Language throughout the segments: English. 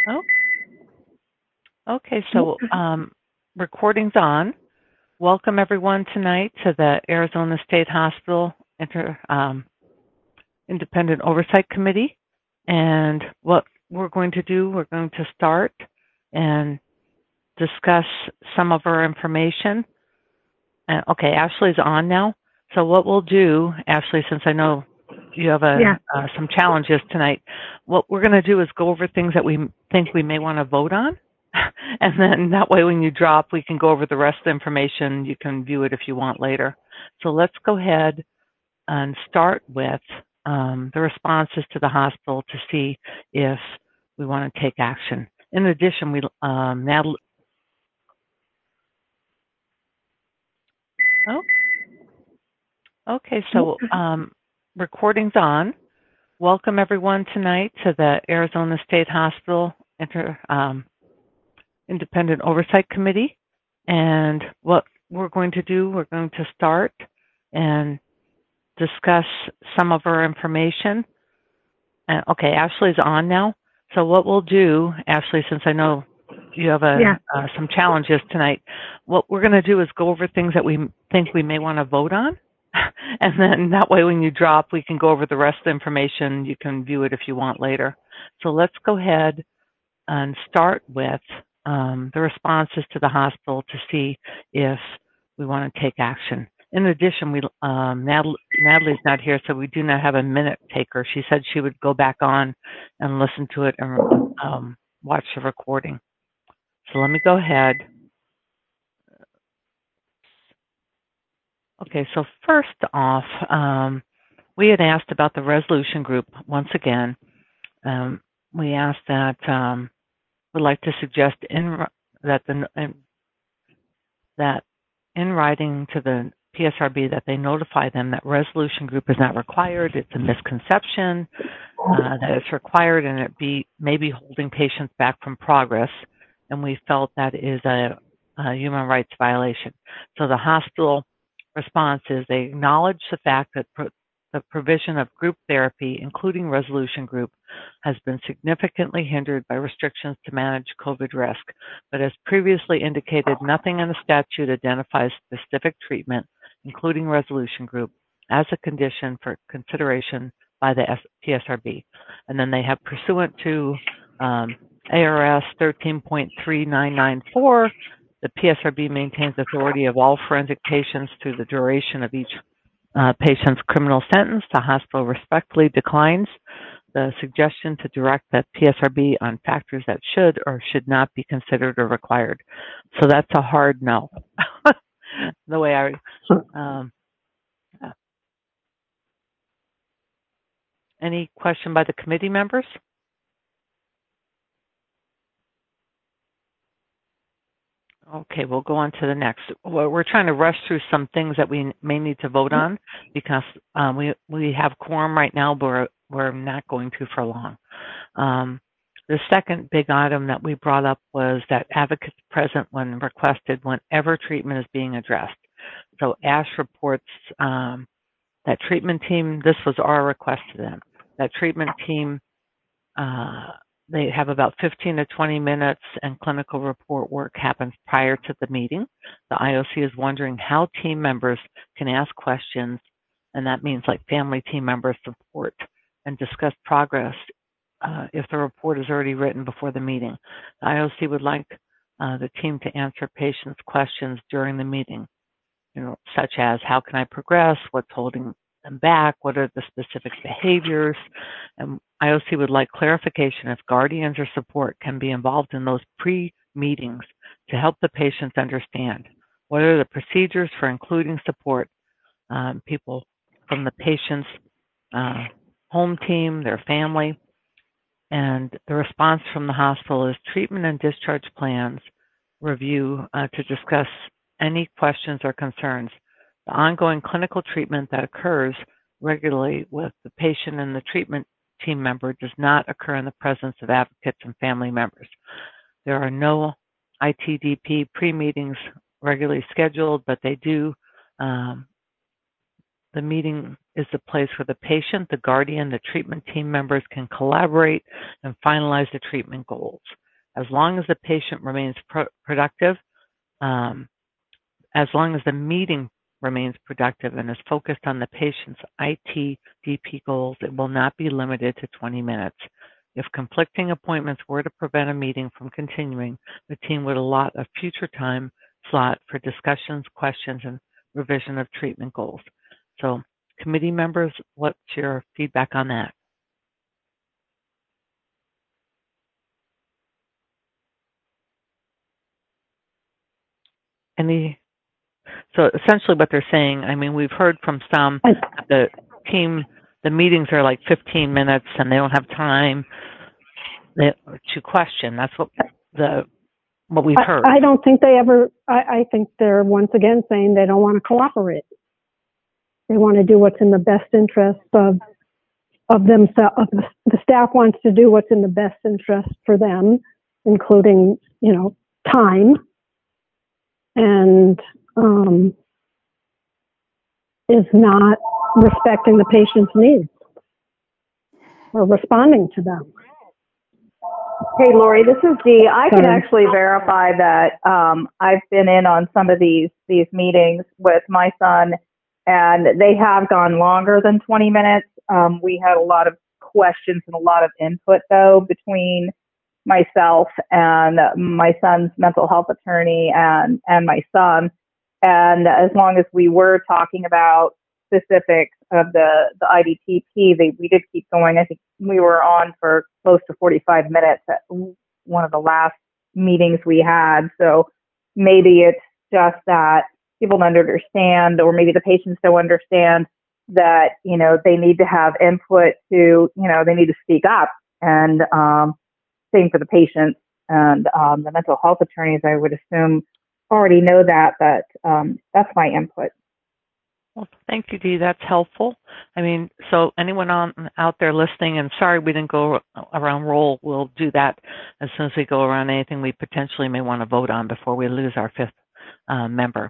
Oh, okay. So recording's on. Welcome everyone tonight to the Arizona State Hospital Independent Oversight Committee. And what we're going to do, we're going to start and discuss some of our information. Okay, Ashley's on now. So what we'll do, Ashley, since I know you have some challenges tonight, what we're going to do is go over things that we think we may want to vote on. And then that way when you drop, we can go over the rest of the information. You can view it if you want later. So let's go ahead and start with the responses to the hospital to see if we want to take action. In addition, Natalie. Oh, okay. So recording's on. Welcome everyone tonight to the Arizona State Hospital Independent Oversight Committee. And what we're going to do, we're going to start and discuss some of our information. Okay, Ashley's on now. So what we'll do, Ashley, since I know you have some challenges tonight, what we're going to do is go over things that we think we may want to vote on. And then that way when you drop, we can go over the rest of the information. You can view it if you want later. So let's go ahead and start with the responses to the hospital to see if we want to take action. In addition, Natalie's not here, so we do not have a minute taker. She said she would go back on and listen to it and watch the recording. So let me go ahead. Okay, so first off, we had asked about the resolution group once again. We asked that would like to suggest that in writing to the PSRB that they notify them that resolution group is not required. It's a misconception that it's required, and it may be holding patients back from progress. And we felt that is a human rights violation. So the hospital response is they acknowledge the fact that the provision of group therapy, including resolution group, has been significantly hindered by restrictions to manage COVID risk. But as previously indicated, nothing in the statute identifies specific treatment, including resolution group, as a condition for consideration by the PSRB. And then they have pursuant to ARS 13.3994, the PSRB maintains authority of all forensic patients through the duration of each patient's criminal sentence. The hospital respectfully declines the suggestion to direct the PSRB on factors that should or should not be considered or required. So that's a hard no. The way I any question by the committee members? Okay, we'll go on to the next. We're trying to rush through some things that we may need to vote on because we have quorum right now, but we're not going to for long. The second big item that we brought up was that advocates present when requested whenever treatment is being addressed. So ASH reports that treatment team, this was our request to them, that treatment team, they have about 15 to 20 minutes and clinical report work happens prior to the meeting. The IOC is wondering how team members can ask questions, and that means like family team members support and discuss progress if the report is already written before the meeting. The IOC would like the team to answer patients' questions during the meeting, such as how can I progress, what's holding them back, what are the specific behaviors, and IOC would like clarification if guardians or support can be involved in those pre-meetings to help the patients understand what are the procedures for including support people from the patient's home team, their family. And the response from the hospital is treatment and discharge plans review to discuss any questions or concerns. The ongoing clinical treatment that occurs regularly with the patient and the treatment team member does not occur in the presence of advocates and family members. There are no ITDP pre-meetings regularly scheduled, but they do the meeting is the place where the patient, the guardian, the treatment team members can collaborate and finalize the treatment goals. As long as the patient remains productive, as long as the meeting remains productive and is focused on the patient's ITDP goals, it will not be limited to 20 minutes. If conflicting appointments were to prevent a meeting from continuing, the team would allot a future time slot for discussions, questions, and revision of treatment goals. So, committee members, what's your feedback on that? So essentially what they're saying, I mean, we've heard from some, the meetings are like 15 minutes and they don't have time to question. That's what we've heard. I don't think they ever, I think they're once again saying they don't want to cooperate. They want to do what's in the best interest of themselves. The staff wants to do what's in the best interest for them, including, time, and is not respecting the patient's needs or responding to them. Hey, Lori, this is Dee. I can actually verify that I've been in on some of these meetings with my son, and they have gone longer than 20 minutes. We had a lot of questions and a lot of input, though, between myself and my son's mental health attorney and my son. And as long as we were talking about specifics of the IDTP, we did keep going. I think we were on for close to 45 minutes at one of the last meetings we had. So maybe it's just that people don't understand, or maybe the patients don't understand that, they need to have input to, they need to speak up. And same for the patients and the mental health attorneys, I would assume, already know that, but that's my input. Well, thank you, Dee. That's helpful. I mean, so anyone out there listening, and sorry we didn't go around roll, we'll do that as soon as we go around anything we potentially may want to vote on before we lose our fifth member.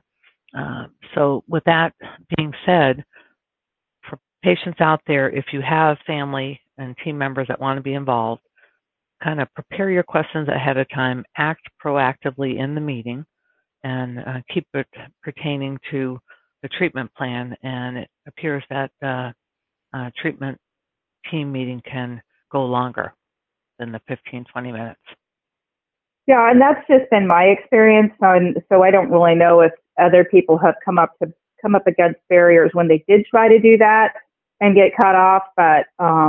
So with that being said, for patients out there, if you have family and team members that want to be involved, kind of prepare your questions ahead of time, act proactively in the meeting, and keep it pertaining to the treatment plan. And it appears that treatment team meeting can go longer than the 15, 20 minutes. Yeah, and that's just been my experience. So I don't really know if other people have come up against barriers when they did try to do that and get cut off, but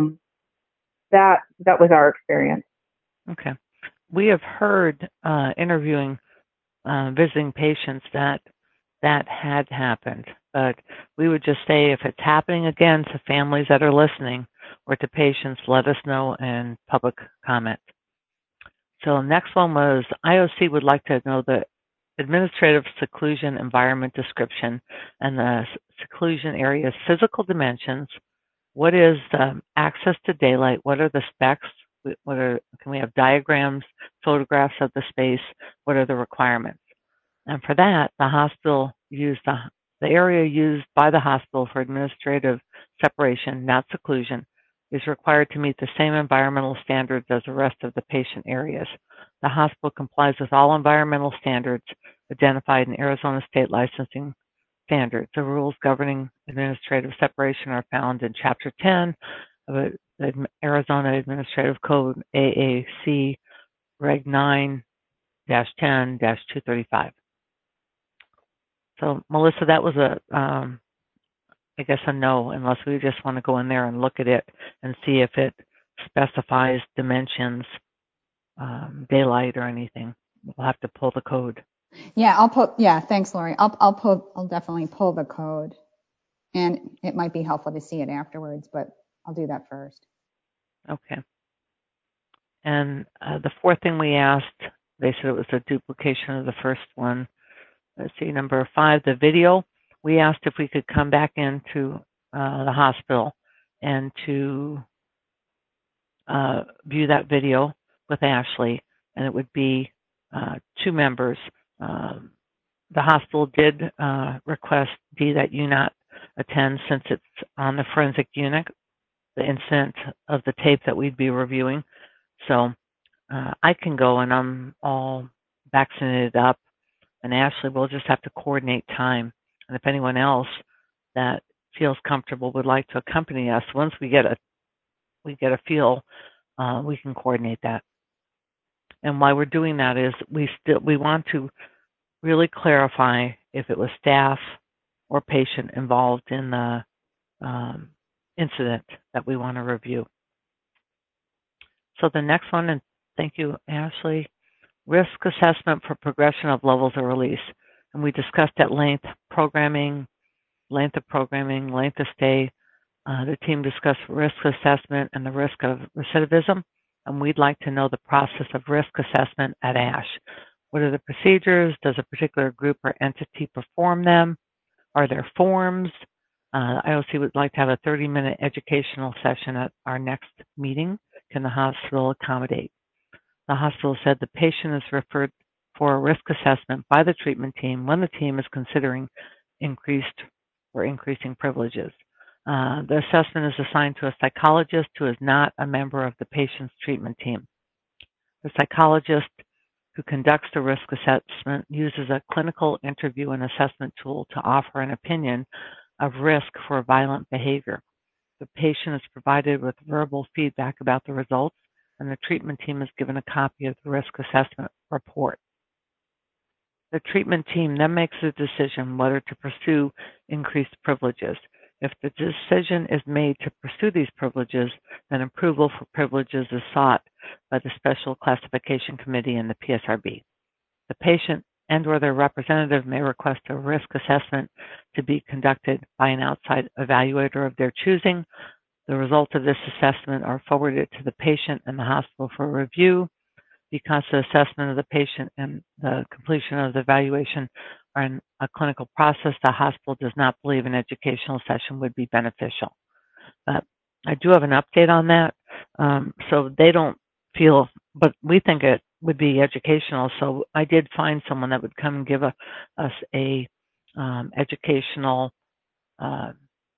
that was our experience. Okay. We have heard interviewing visiting patients that had happened, but we would just say if it's happening again to families that are listening or to patients, let us know in public comment. So next one was IOC would like to know the administrative seclusion environment description and the seclusion area's physical dimensions. What is the access to daylight? What are the specs? Can we have diagrams, photographs of the space? What are the requirements? And for that, the hospital used the area used by the hospital for administrative separation, not seclusion, is required to meet the same environmental standards as the rest of the patient areas. The hospital complies with all environmental standards identified in Arizona state licensing standards. The rules governing administrative separation are found in Chapter 10 of the Arizona Administrative Code, AAC Reg 9-10-235. So, Melissa, that was I guess a no, unless we just want to go in there and look at it and see if it specifies dimensions, daylight, or anything. We'll have to pull the code. Yeah, thanks, Lori. I'll definitely pull the code, and it might be helpful to see it afterwards, but I'll do that first. Okay. And the fourth thing we asked, they said it was a duplication of the first one. Let's see, number 5, the video. We asked if we could come back into the hospital and to view that video with Ashley, and it would be 2 members. The hospital did request, Dee, that you not attend since it's on the forensic unit, the incident of the tape that we'd be reviewing. So I can go, and I'm all vaccinated up, and Ashley will just have to coordinate time. And if anyone else that feels comfortable would like to accompany us, once we get a feel, we can coordinate that. And why we're doing that is we want to really clarify if it was staff or patient involved in the incident that we want to review. So the next one, and thank you, Ashley, risk assessment for progression of levels of release. And we discussed at length programming, length of programming, length of stay. The team discussed risk assessment and the risk of recidivism. And we'd like to know the process of risk assessment at ASH. What are the procedures? Does a particular group or entity perform them? Are there forms? IOC would like to have a 30-minute educational session at our next meeting. Can the hospital accommodate? The hospital said the patient is referred for a risk assessment by the treatment team when the team is considering increased or increasing privileges. The assessment is assigned to a psychologist who is not a member of the patient's treatment team. The psychologist who conducts the risk assessment uses a clinical interview and assessment tool to offer an opinion of risk for violent behavior. The patient is provided with verbal feedback about the results, and the treatment team is given a copy of the risk assessment report. The treatment team then makes a decision whether to pursue increased privileges. If the decision is made to pursue these privileges, then approval for privileges is sought by the Special Classification Committee and the PSRB. The patient and/or their representative may request a risk assessment to be conducted by an outside evaluator of their choosing. The results of this assessment are forwarded to the patient and the hospital for review. Because the assessment of the patient and the completion of the evaluation are in a clinical process, the hospital does not believe an educational session would be beneficial. But I do have an update on that. So they don't feel, but we think it would be educational. So I did find someone that would come and give us a educational kind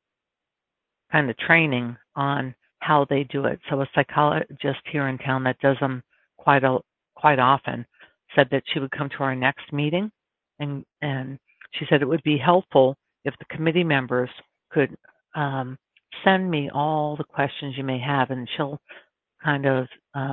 of training on how they do it. So a psychologist here in town that does them quite often said that she would come to our next meeting, and she said it would be helpful if the committee members could send me all the questions you may have, and she'll kind of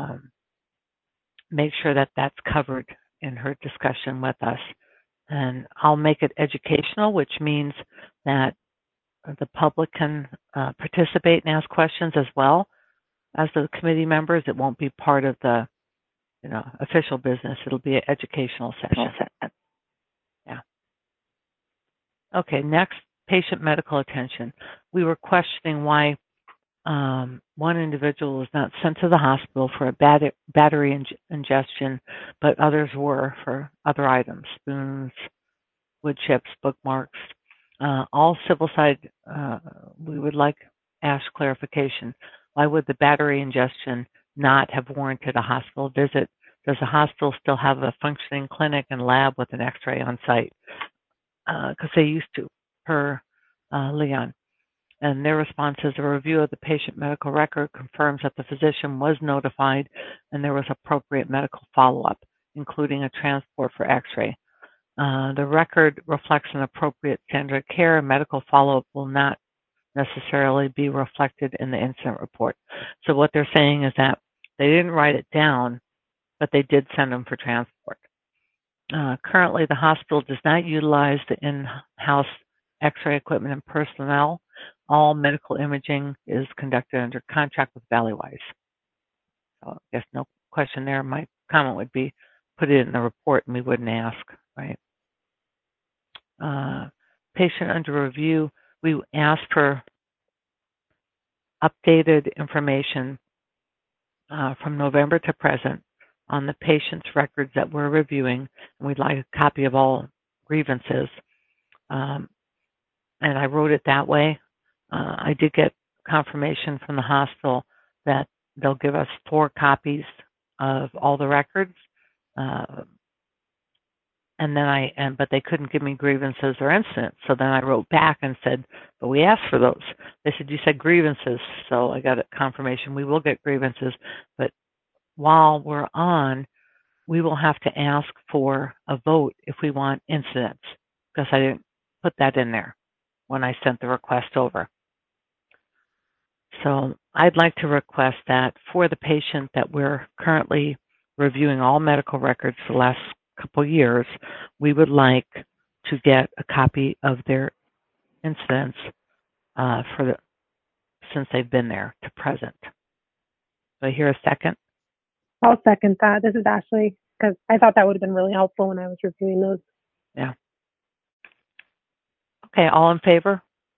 make sure that that's covered in her discussion with us. And I'll make it educational, which means that the public can participate and ask questions as well as the committee members. It won't be part of the official business. It'll be an educational session. Yeah. Okay, next, patient medical attention. We were questioning why one individual was not sent to the hospital for a battery ingestion, but others were for other items, spoons, wood chips, bookmarks. All civil side, we would like ASH clarification. Why would the battery ingestion not have warranted a hospital visit? Does the hospital still have a functioning clinic and lab with an x-ray on site? Because they used to, per Leon. And their response is a review of the patient medical record confirms that the physician was notified and there was appropriate medical follow-up, including a transport for x-ray. The record reflects an appropriate standard of care, and medical follow-up will not necessarily be reflected in the incident report. So what they're saying is that they didn't write it down, but they did send them for transport. Currently, the hospital does not utilize the in-house x-ray equipment and personnel. All medical imaging is conducted under contract with Valleywise. So I guess no question there. My comment would be put it in the report and we wouldn't ask, right? Patient under review, we asked for updated information from November to present on the patient's records that we're reviewing, and we'd like a copy of all grievances. And I wrote it that way. I did get confirmation from the hospital that they'll give us 4 copies of all the records. And And then but they couldn't give me grievances or incidents. So then I wrote back and said, but we asked for those. They said, you said grievances. So I got a confirmation. We will get grievances. But while we're on, we will have to ask for a vote if we want incidents, because I didn't put that in there when I sent the request over. So I'd like to request that for the patient that we're currently reviewing all medical records for the last couple years, we would like to get a copy of their incidents since they've been there to present. Do I hear a second? I'll second that. This is Ashley, because I thought that would have been really helpful when I was reviewing those. Yeah. Okay, all in favor?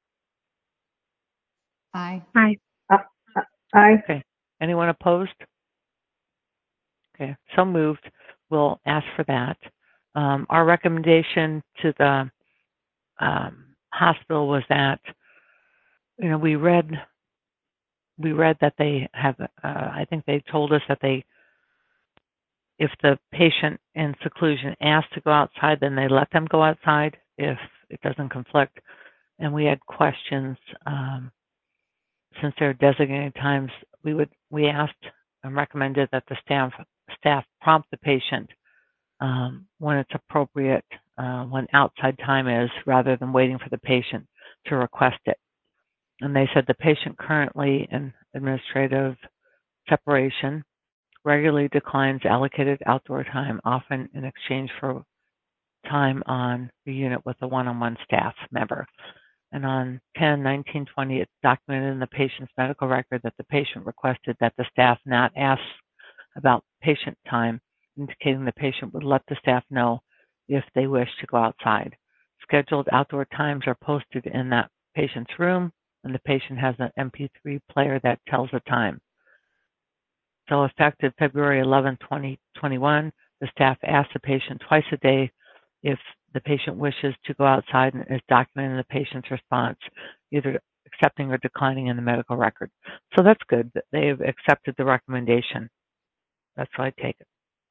Aye. Aye. Aye. Okay. Anyone opposed? Okay, so moved. We'll ask for that. Our recommendation to the hospital was that, we read that they have, I think they told us that if the patient in seclusion asked to go outside, then they let them go outside if it doesn't conflict. And we had questions, since there are designated times, we asked and recommended that the staff prompt the patient when it's appropriate, when outside time is, rather than waiting for the patient to request it. And they said the patient currently in administrative separation regularly declines allocated outdoor time, often in exchange for time on the unit with a one-on-one staff member. And on 10/19/20, it's documented in the patient's medical record that the patient requested that the staff not ask about patient time, indicating the patient would let the staff know if they wish to go outside. Scheduled outdoor times are posted in that patient's room, and the patient has an MP3 player that tells the time. So effective February 11, 2021, the staff asks the patient twice a day if the patient wishes to go outside, and is documenting the patient's response, either accepting or declining in the medical record. So that's good that they've accepted the recommendation. That's what I take it.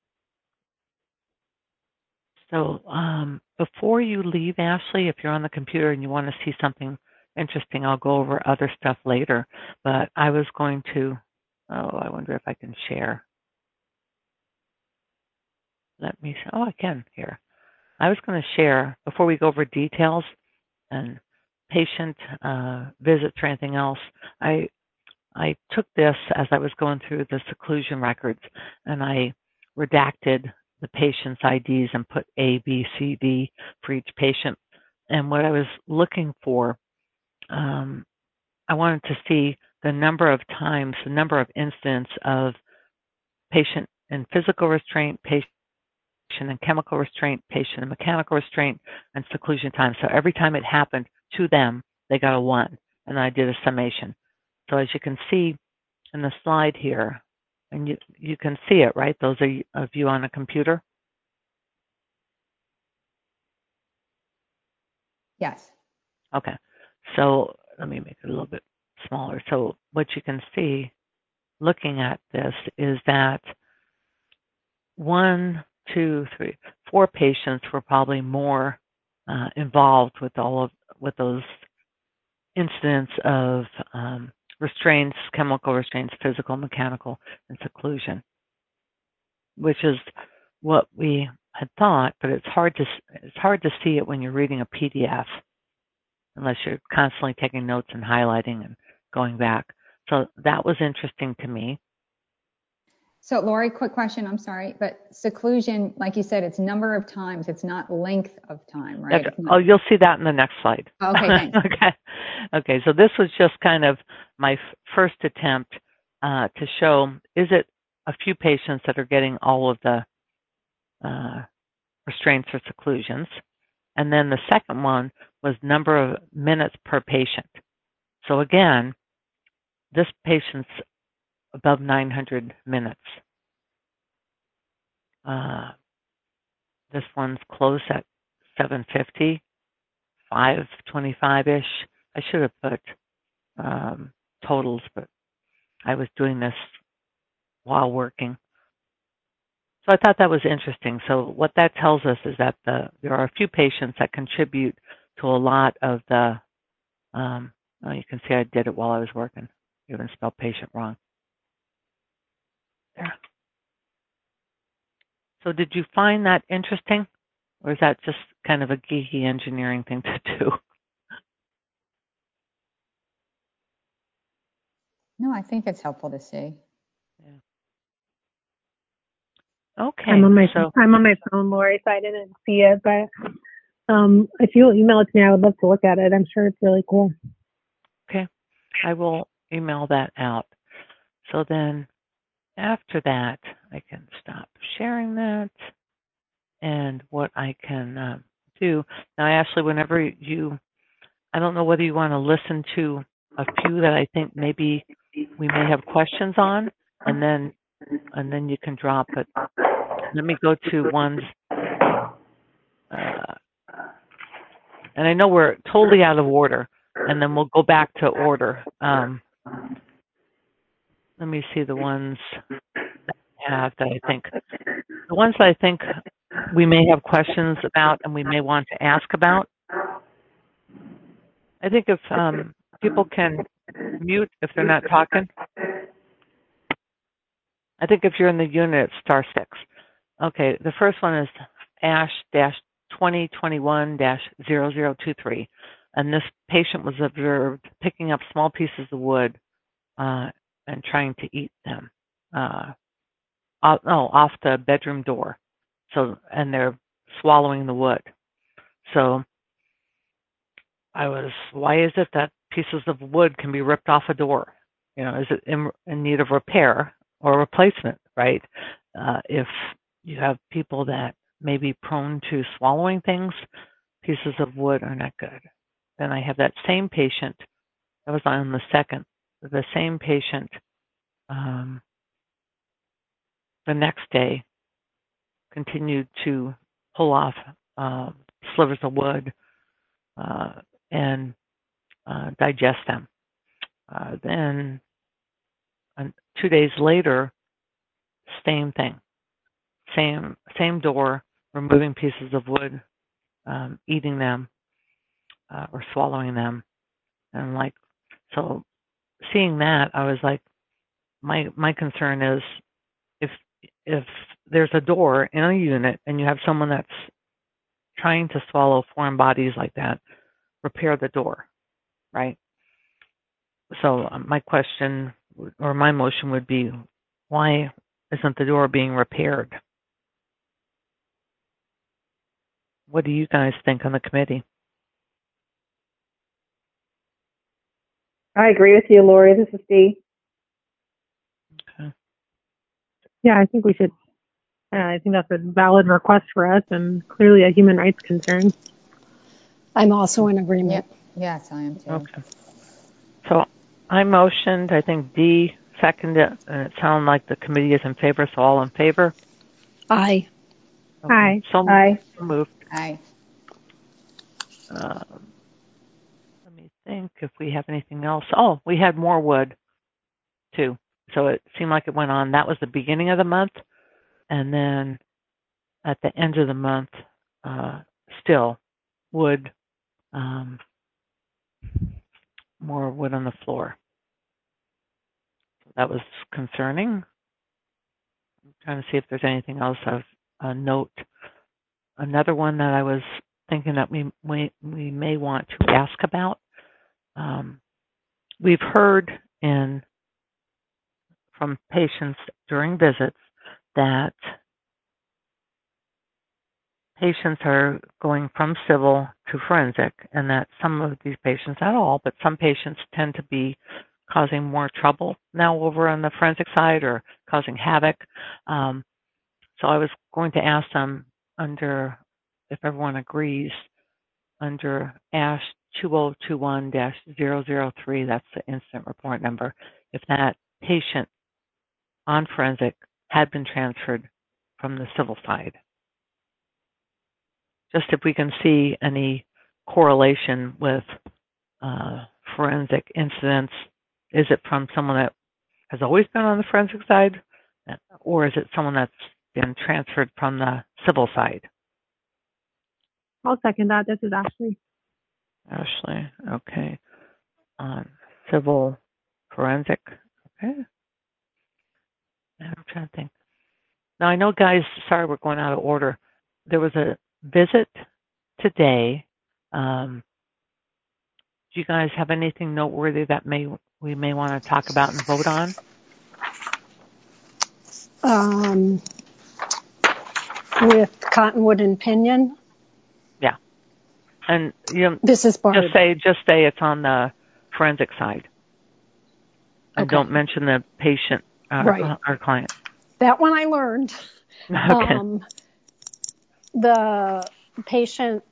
So before you leave, Ashley, if you're on the computer and you want to see something interesting, I'll go over other stuff later. But I was going to, I wonder if I can share. I can here. I was going to share, before we go over details and patient visits or anything else, I took this as I was going through the seclusion records, and I redacted the patient's IDs and put A, B, C, D for each patient. And what I was looking for, I wanted to see the number of times, the number of incidents of patient in physical restraint, patient in chemical restraint, patient in mechanical restraint, and seclusion time. So every time it happened to them, they got a 1, and I did a summation. So as you can see in the slide here, and you can see it, right? Those are of you on a computer? Yes. Okay. So let me make it a little bit smaller. So what you can see looking at this is that 1, 2, 3, 4 patients were probably more involved with with those incidents of restraints, chemical restraints, physical, mechanical, and seclusion, which is what we had thought, but it's hard to see it when you're reading a PDF unless you're constantly taking notes and highlighting and going back. So that was interesting to me. So Lori, quick question, I'm sorry, but seclusion, like you said, it's number of times, it's not length of time, right? You'll see that in the next slide. Okay, thanks. Okay, so this was just kind of my first attempt to show, is it a few patients that are getting all of the restraints or seclusions? And then the second one was number of minutes per patient. So again, this patient's above 900 minutes. This one's close at 750, 525-ish. I should have put totals, but I was doing this while working. So I thought that was interesting. So what that tells us is that there are a few patients that contribute to a lot of the, oh, you can see I did it while I was working. You even spelled patient wrong. There. So did you find that interesting? Or is that just kind of a geeky engineering thing to do? No, I think it's helpful to see. Yeah. Okay. I'm on my phone, Lori, so I didn't see it. But if you'll email it to me, I would love to look at it. I'm sure it's really cool. Okay. I will email that out. So then after that, I can stop sharing that. And what I can do now, Ashley, whenever I don't know whether you want to listen to a few that I think maybe we may have questions on, and then you can drop it. Let me go to ones, and I know we're totally out of order, and then we'll go back to order. Let me see the ones that I have that I think we may have questions about and we may want to ask about. I think if people can mute if they're not talking. I think if you're in the unit, it's *6. Okay, the first one is ASH-2021-0023. And this patient was observed picking up small pieces of wood and trying to eat them off the bedroom door. So, and they're swallowing the wood. So why is it that pieces of wood can be ripped off a door? Is it in need of repair or replacement, right? If you have people that may be prone to swallowing things, pieces of wood are not good. Then I have that same patient, that was on the second, the same patient the next day continued to pull off slivers of wood and digest them. Then 2 days later, same thing, same door, removing pieces of wood, eating them or swallowing them, and so seeing that, I was like, my concern is if there's a door in a unit and you have someone that's trying to swallow foreign bodies like that, repair the door, right? So my question or my motion would be, why isn't the door being repaired? What do you guys think on the committee? I agree with you, Lori. This is Dee. Okay. Yeah, I think we should. I think that's a valid request for us and clearly a human rights concern. I'm also in agreement. Yep. Yes, I am too. Okay. So I motioned, I think Dee seconded, and it sounded like the committee is in favor, so all in favor? Aye. Okay. Aye. So Aye. moved. Aye. Let me think if we have anything else. Oh, we had more wood too. So it seemed like it went on. That was the beginning of the month. And then at the end of the month, still wood, more wood on the floor. That was concerning. I'm trying to see if there's anything else of note. Another one that I was thinking that we may want to ask about. We've heard from patients during visits that patients are going from civil to forensic, and that some of these patients, not all, but some patients tend to be causing more trouble now over on the forensic side or causing havoc. So I was going to ask them if everyone agrees, under ASH 2021-003, that's the incident report number, if that patient on forensic had been transferred from the civil side. Just if we can see any correlation with forensic incidents. Is it from someone that has always been on the forensic side, or is it someone that's been transferred from the civil side. I'll second that. This is Ashley. Ashley, okay. Civil forensic, okay. I'm trying to think. Now, I know, guys, sorry we're going out of order. There was a visit today. Do you guys have anything noteworthy that we may want to talk about and vote on? With Cottonwood and Pinion. Yeah. And this is Barb. Just say it's on the forensic side. And Okay. don't mention the patient, right. Our client. That one I learned. Okay. The patient,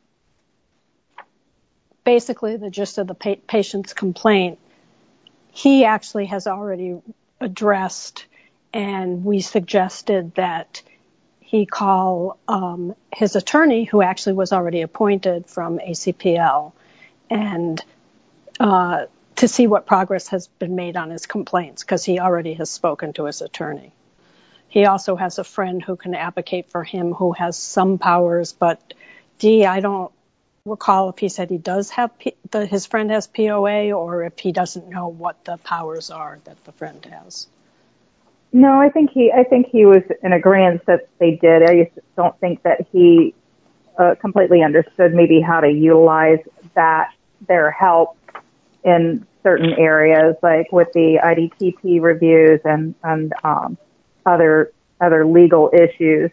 basically the gist of the patient's complaint, he actually has already addressed, and we suggested that he call his attorney, who actually was already appointed from ACPL, and to see what progress has been made on his complaints, because he already has spoken to his attorney. He also has a friend who can advocate for him who has some powers, but I don't recall if he said he does have, his friend has POA, or if he doesn't know what the powers are that the friend has. No, I think he was in agreement that they did. I just don't think that he completely understood maybe how to utilize their help in certain areas, like with the IDTP reviews and other legal issues.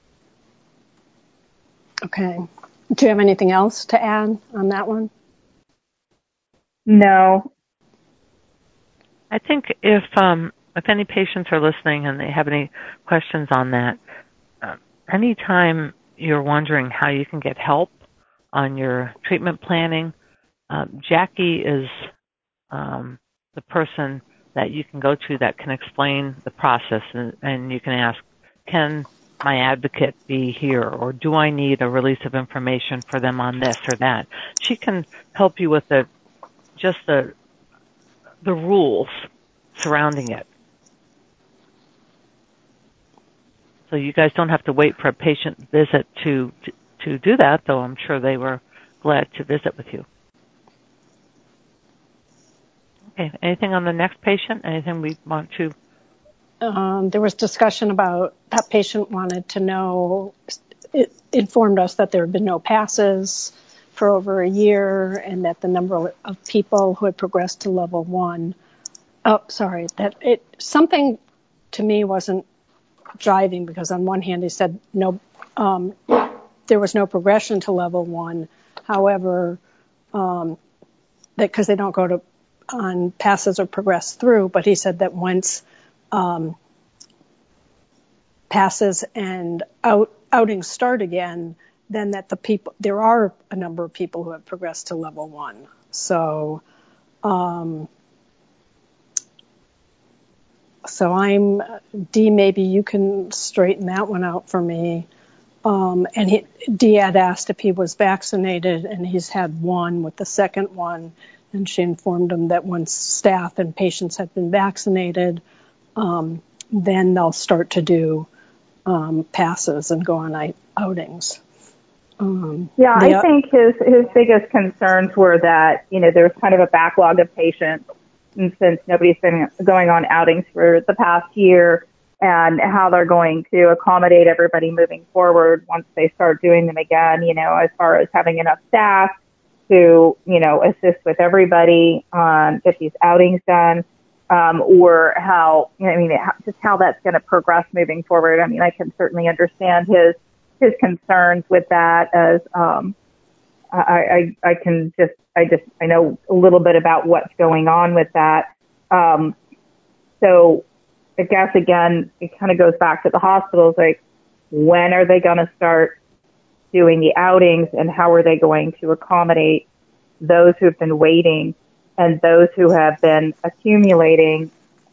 Okay. Do you have anything else to add on that one? No. I think if any patients are listening and they have any questions on that, anytime you're wondering how you can get help on your treatment planning, Jackie is the person that you can go to that can explain the process, and you can ask, can my advocate be here, or do I need a release of information for them on this or that? She can help you with the rules surrounding it. So you guys don't have to wait for a patient visit to do that, though I'm sure they were glad to visit with you. Okay, anything on the next patient? Anything we want to? There was discussion about that patient wanted to know, it informed us that there had been no passes for over a year, and that the number of people who had progressed to level 1, something to me wasn't jiving, because on one hand he said no, there was no progression to level 1. However, because they don't go on passes or progress through, but he said that once passes and outings start again, then that there are a number of people who have progressed to level 1. So maybe you can straighten that one out for me. And Dee had asked if he was vaccinated, and he's had one with the second one, and she informed him that once staff and patients have been vaccinated, then they'll start to do passes and go on outings. I think his biggest concerns were that, there's kind of a backlog of patients, and since nobody's been going on outings for the past year, and how they're going to accommodate everybody moving forward once they start doing them again, as far as having enough staff to, assist with everybody, get these outings done, or how, just how that's going to progress moving forward. I can certainly understand his concerns with that, as, I know a little bit about what's going on with that. So I guess, again, it kind of goes back to the hospitals, like, when are they going to start doing the outings, and how are they going to accommodate those who've been waiting and those who have been accumulating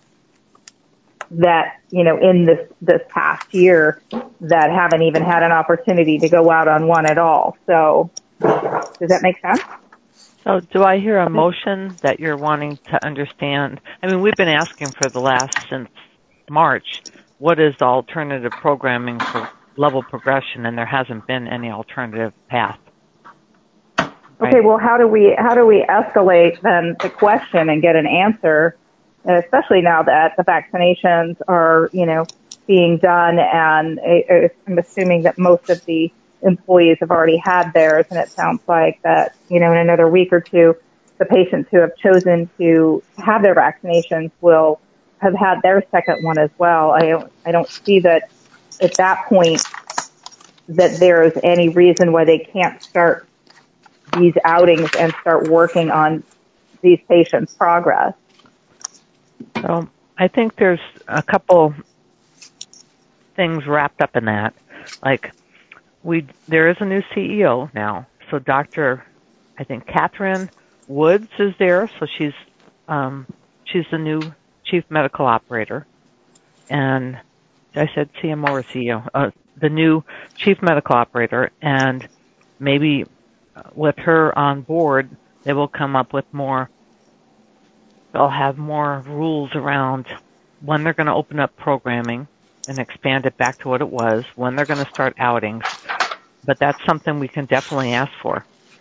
that, in this past year, that haven't even had an opportunity to go out on one at all. So does that make sense? So do I hear a motion that you're wanting to understand? We've been asking for since March, what is the alternative programming for level progression, and there hasn't been any alternative path. Right? Okay, well, how do we escalate then the question and get an answer, especially now that the vaccinations are, being done, and I'm assuming that most of the employees have already had theirs, and it sounds like that, in another week or two, the patients who have chosen to have their vaccinations will have had their second one as well. I don't see that at that point that there's any reason why they can't start these outings and start working on these patients' progress. So I think there's a couple things wrapped up in that. Like, there is a new CEO now. So I think Catherine Woods is there. So she's the new chief medical operator. And I said CMO or CEO, the new chief medical operator. And maybe with her on board, they will come up with they'll have more rules around when they're going to open up programming and expand it back to what it was, when they're going to start outings. But that's something we can definitely ask for.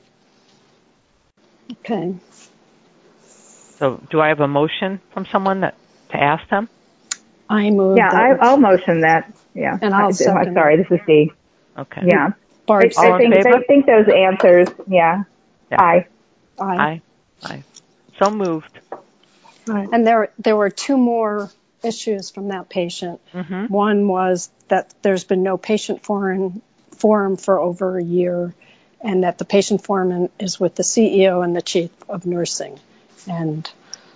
Okay. So do I have a motion from someone to ask them? I move. Yeah, I'll motion that. Yeah. And I'll second. Sorry, this is Dee. Okay. Yeah. Bart, I think those answers, yeah. Aye. Aye. So moved. Right. And there were two more issues from that patient. Mm-hmm. One was that there's been no patient forum for over a year, and that the patient forum is with the CEO and the chief of nursing. And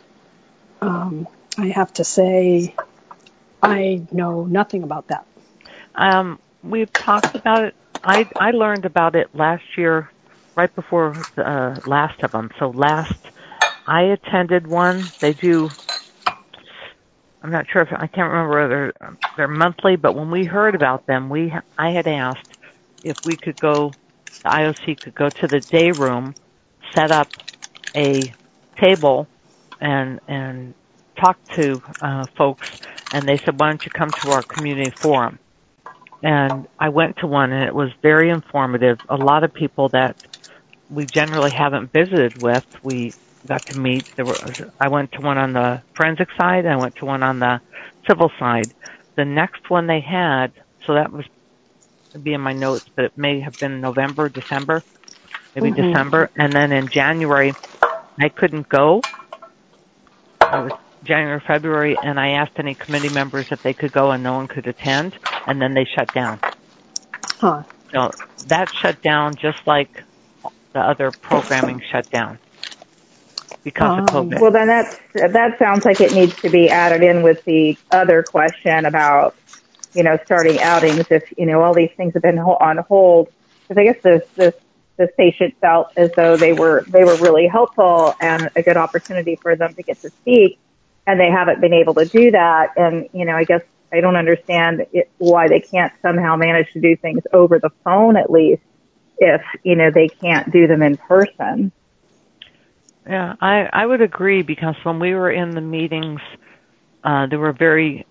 I have to say, I know nothing about that. We've talked about it. I learned about it last year, right before the last of them. So I attended one. They do. I'm not sure I can't remember whether they're monthly, but when we heard about them, I had asked if we could the IOC could go to the day room, set up a table, and talk to folks, and they said, why don't you come to our community forum? And I went to one, and it was very informative. A lot of people that we generally haven't visited with, we got to meet. I went to one on the forensic side, and I went to one on the civil side. The next one they had, so that was to be in my notes, but it may have been November, December, maybe December. And then in January, I couldn't go. It was January, February, and I asked any committee members if they could go, and no one could attend, and then they shut down. Huh. So that shut down just like the other programming shut down because of COVID. Well, then that sounds like it needs to be added in with the other question about, starting outings if, all these things have been on hold. Because I guess this patient felt as though they were really helpful and a good opportunity for them to get to speak, and they haven't been able to do that. And, I guess I don't understand why they can't somehow manage to do things over the phone at least if, they can't do them in person. Yeah, I would agree, because when we were in the meetings, there were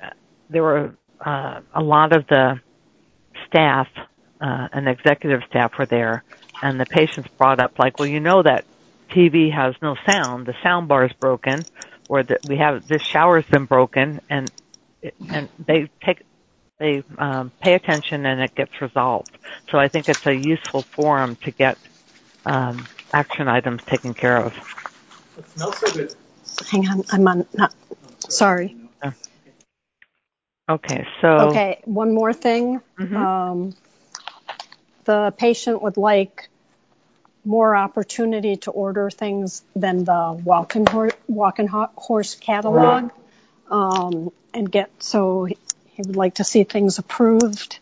a lot of the staff and executive staff were there, and the patients brought up like, well, that TV has no sound, the sound bar is broken, or that this shower's been broken, and they pay attention and it gets resolved. So I think it's a useful forum to get action items taken care of. It smells so good. Hang on, I'm on. Sorry. Okay, so. Okay, one more thing. Mm-hmm. The patient would like more opportunity to order things than the walking horse catalog, so he would like to see things approved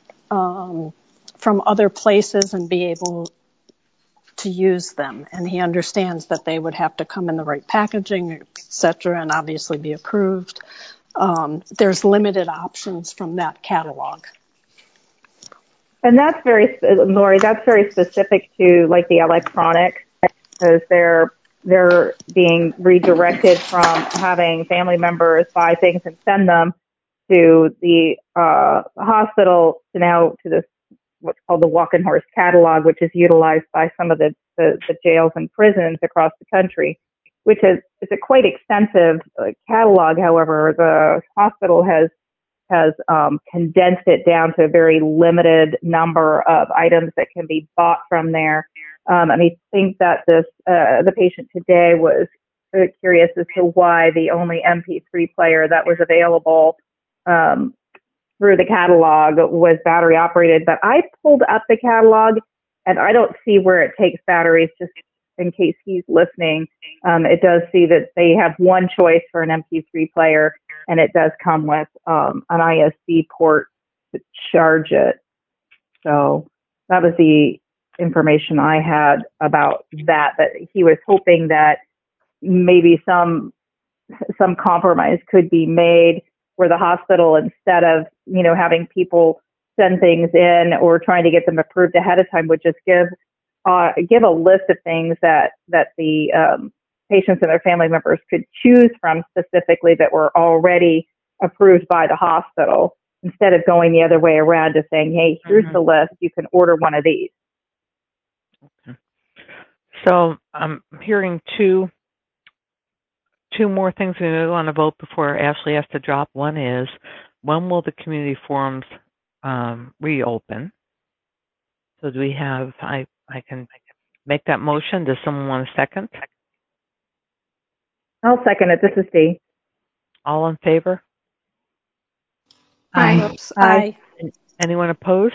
from other places and be able to use them. And he understands that they would have to come in the right packaging, et cetera, and obviously be approved. There's limited options from that catalog. And that's Lori, that's very specific to like the electronics, because they're being redirected from having family members buy things and send them to the hospital to this what's called the Walking Horse Catalog, which is utilized by some of the jails and prisons across the country, which is a quite extensive catalog. However, the hospital has condensed it down to a very limited number of items that can be bought from there. And I think that the patient today was curious as to why the only MP3 player that was available through the catalog was battery operated. But I pulled up the catalog and I don't see where it takes batteries, just in case he's listening. It does see that they have one choice for an MP3 player, and it does come with an ISD port to charge it. So that was the information I had about that he was hoping that maybe some compromise could be made where the hospital, instead of, having people send things in or trying to get them approved ahead of time, would just give a list of things that the patients and their family members could choose from specifically that were already approved by the hospital, instead of going the other way around to saying, hey, here's the list, you can order one of these. Okay. So I'm hearing two more things we want to vote before Ashley has to drop. One is, when will the community forums reopen? So do we have, I can make that motion. Does someone want a second? I'll second it. This is Dee. All in favor? Aye. Oops, aye. Anyone opposed?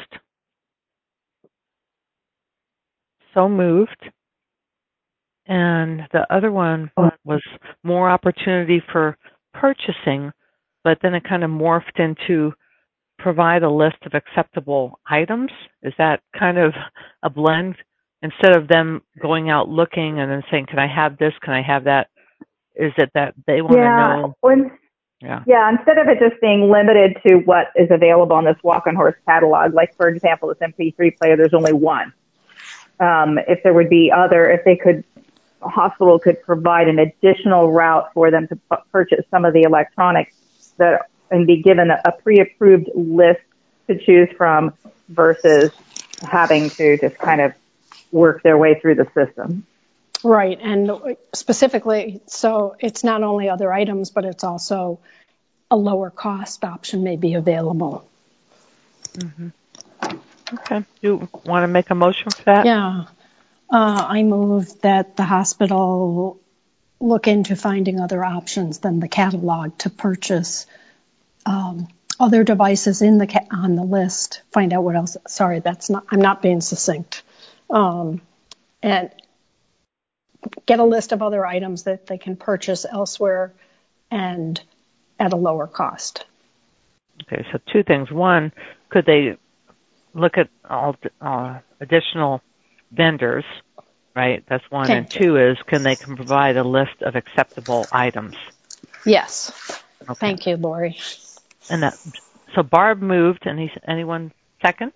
So moved. And the other one was more opportunity for purchasing, but then it kind of morphed into provide a list of acceptable items. Is that kind of a blend? Instead of them going out looking and then saying, can I have this? Can I have that? Is it that they want to know? Yeah, instead of it just being limited to what is available on this Walking Horse catalog, like, for example, this MP3 player, there's only one. If there would be if a hospital could provide an additional route for them to purchase some of the electronics and be given a pre-approved list to choose from versus having to just kind of work their way through the system. Right, and specifically, so it's not only other items, but it's also a lower cost option may be available. Mm-hmm. Okay. Do you want to make a motion for that? Yeah. I move that the hospital look into finding other options than the catalog to purchase other devices on the list. Find out what else. Sorry, I'm not being succinct. And get a list of other items that they can purchase elsewhere and at a lower cost. Okay, so two things. One, could they look at all additional vendors, right? That's one. And two is, can they provide a list of acceptable items? Yes. Okay. Thank you, Lori. And so Barb moved, and anyone second?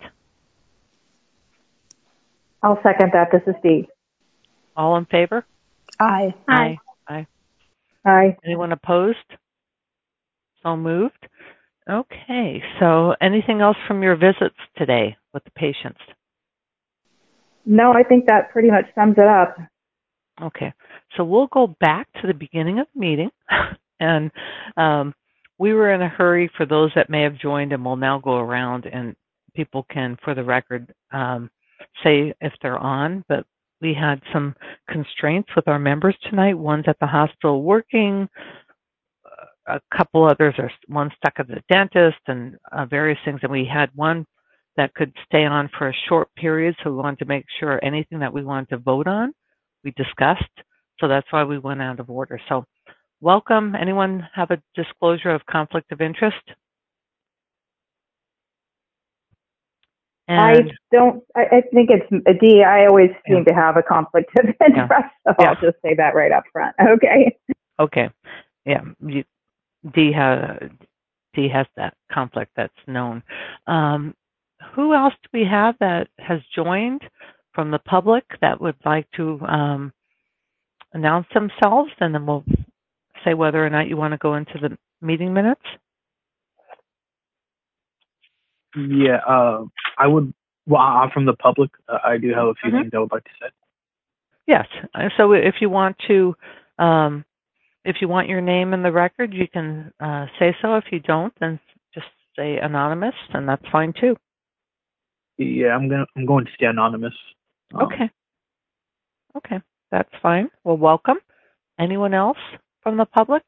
I'll second that. This is Dee. All in favor? Aye. Aye. Aye. Aye. Anyone opposed? So moved. Okay, so anything else from your visits today with the patients? No, I think that pretty much sums it up. Okay, so we'll go back to the beginning of the meeting. And we were in a hurry for those that may have joined, and we'll now go around and people can, for the record, say if they're on. But we had some constraints with our members tonight. One's at the hospital working. A couple others one stuck at the dentist and various things. And we had one that could stay on for a short period. So we wanted to make sure anything that we wanted to vote on, we discussed. So that's why we went out of order. So welcome. Anyone have a disclosure of conflict of interest? And I think it's Dee. I always seem to have a conflict of interest. So I'll just say that right up front. Okay. Okay. Yeah. Dee has that conflict that's known. Who else do we have that has joined from the public that would like to announce themselves? And then we'll say whether or not you want to go into the meeting minutes. Yeah, I would. Well, I'm from the public. I do have a few things I would like to say. Yes. So if you want to, if you want your name in the record, you can say so. If you don't, then just say anonymous, and that's fine too. Yeah, I'm going to stay anonymous. Okay. Okay, that's fine. Well, welcome. Anyone else from the public?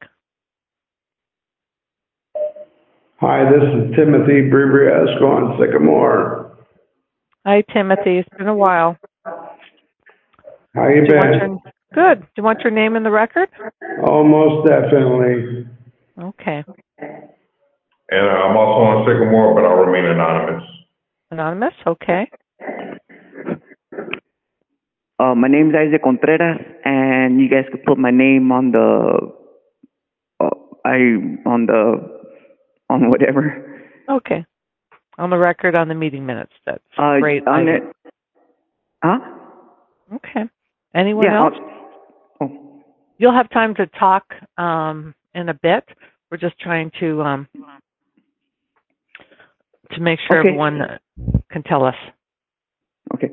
Hi, this is Timothy Bribriasco on Sycamore. Hi, Timothy. It's been a while. How you been? Good. Do you want your name in the record? Oh, most definitely. Okay. And I'm also on Sycamore, but I'll remain anonymous. Anonymous? Okay. My name is Isaac Contreras, and you guys could put my name on the, on whatever. Okay. On the record, on the meeting minutes. That's great. On it. Huh? Okay. Anyone else? You'll have time to talk in a bit. We're just trying to make sure everyone can tell us. Okay.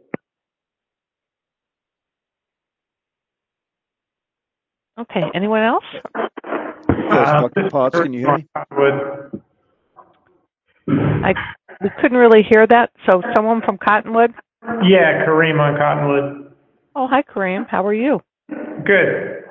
Okay. Anyone else? Yes, Dr. Potts, can you hear me? We couldn't really hear that. So someone from Cottonwood? Yeah, Kareem on Cottonwood. Oh, hi, Kareem. How are you? Good.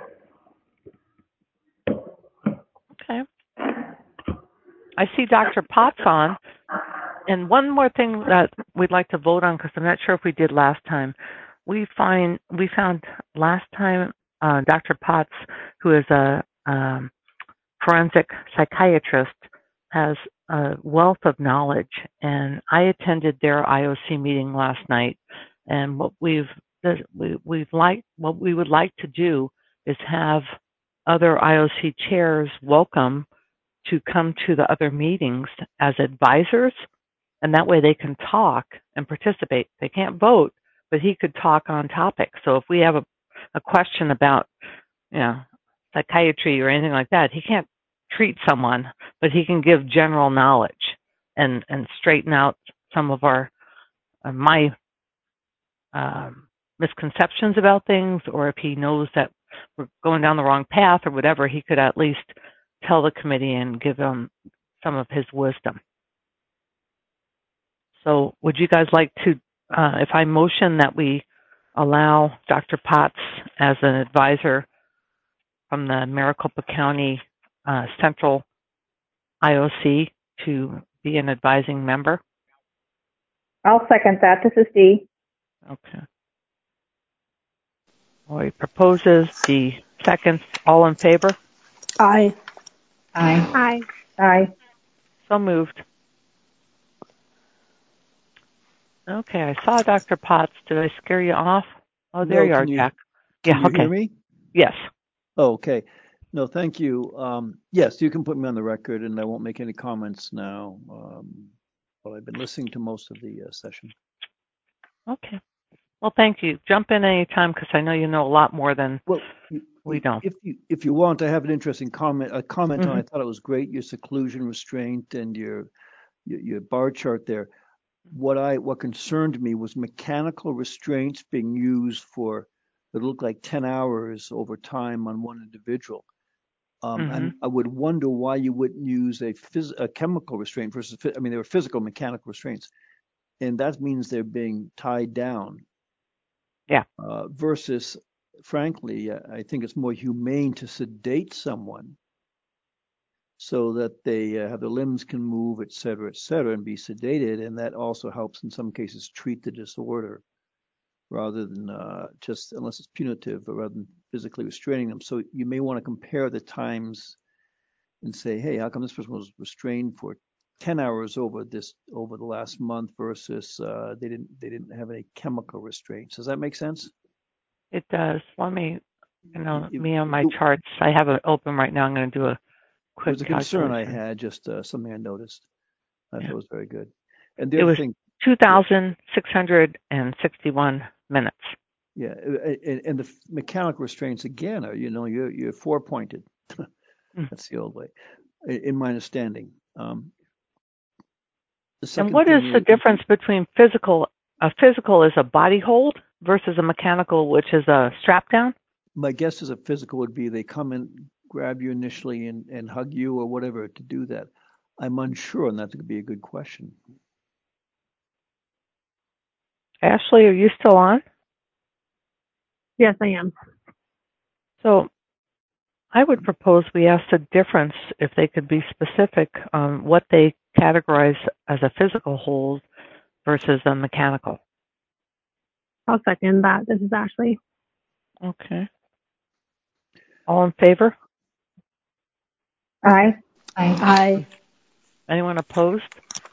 Okay. I see Dr. Potts on. And one more thing that we'd like to vote on, because I'm not sure if we did last time. We found last time Dr. Potts, who is a forensic psychiatrist, has a wealth of knowledge. And I attended their IOC meeting last night. And what we would like to do is have other IOC chairs welcome to come to the other meetings as advisors, and that way they can talk and participate. They can't vote, but he could talk on topics. So if we have a question about, psychiatry or anything like that, he can't treat someone, but he can give general knowledge and straighten out some of my misconceptions about things, or if he knows that we're going down the wrong path or whatever, he could at least tell the committee and give them some of his wisdom. So would you guys like to, if I motion that we allow Dr. Potts as an advisor from the Maricopa County Central IOC to be an advising member? I'll second that. This is Dee. Okay. Lori proposes, Dee seconds. All in favor? Aye. Aye. Aye. Aye. So moved. Okay, I saw Dr. Potts. Did I scare you off? Oh, there you are, Jack. Can you hear me? Yes. Oh, okay. No, thank you. Yes, you can put me on the record, and I won't make any comments now. But I've been listening to most of the session. Okay. Well, thank you. Jump in any time, because I know you know a lot more than we don't. If you want, I have an interesting comment. A comment on. I thought it was great. Your seclusion restraint and your bar chart there. What concerned me was mechanical restraints being used for that looked like 10 hours over time on one individual. And I would wonder why you wouldn't use a chemical restraint versus, they were physical mechanical restraints. And that means they're being tied down. Yeah. Versus, frankly, I think it's more humane to sedate someone so that they have their limbs can move, et cetera, and be sedated. And that also helps in some cases treat the disorder rather than just, unless it's punitive, or rather than physically restraining them. So you may want to compare the times and say, hey, how come this person was restrained for 10 hours over the last month versus they didn't have any chemical restraints? Does that make sense? It does. Let me, me on my charts. I have it open right now. I'm going to do a quick. It was a concern I had, just something I noticed. I thought it was very good. And the it other was thing, 2,661 minutes. Yeah, and the mechanical restraints again are, you're four-pointed. That's the old way, in my understanding. And what is the difference between physical? A physical is a body hold versus a mechanical, which is a strap down? My guess is a physical would be they come and grab you initially and hug you or whatever to do that. I'm unsure, and that could be a good question. Ashley, are you still on? Yes, I am. So I would propose we ask the difference, if they could be specific on what they categorize as a physical hold versus a mechanical. I'll second that. This is Ashley. Okay. All in favor? Aye. Aye. Anyone opposed?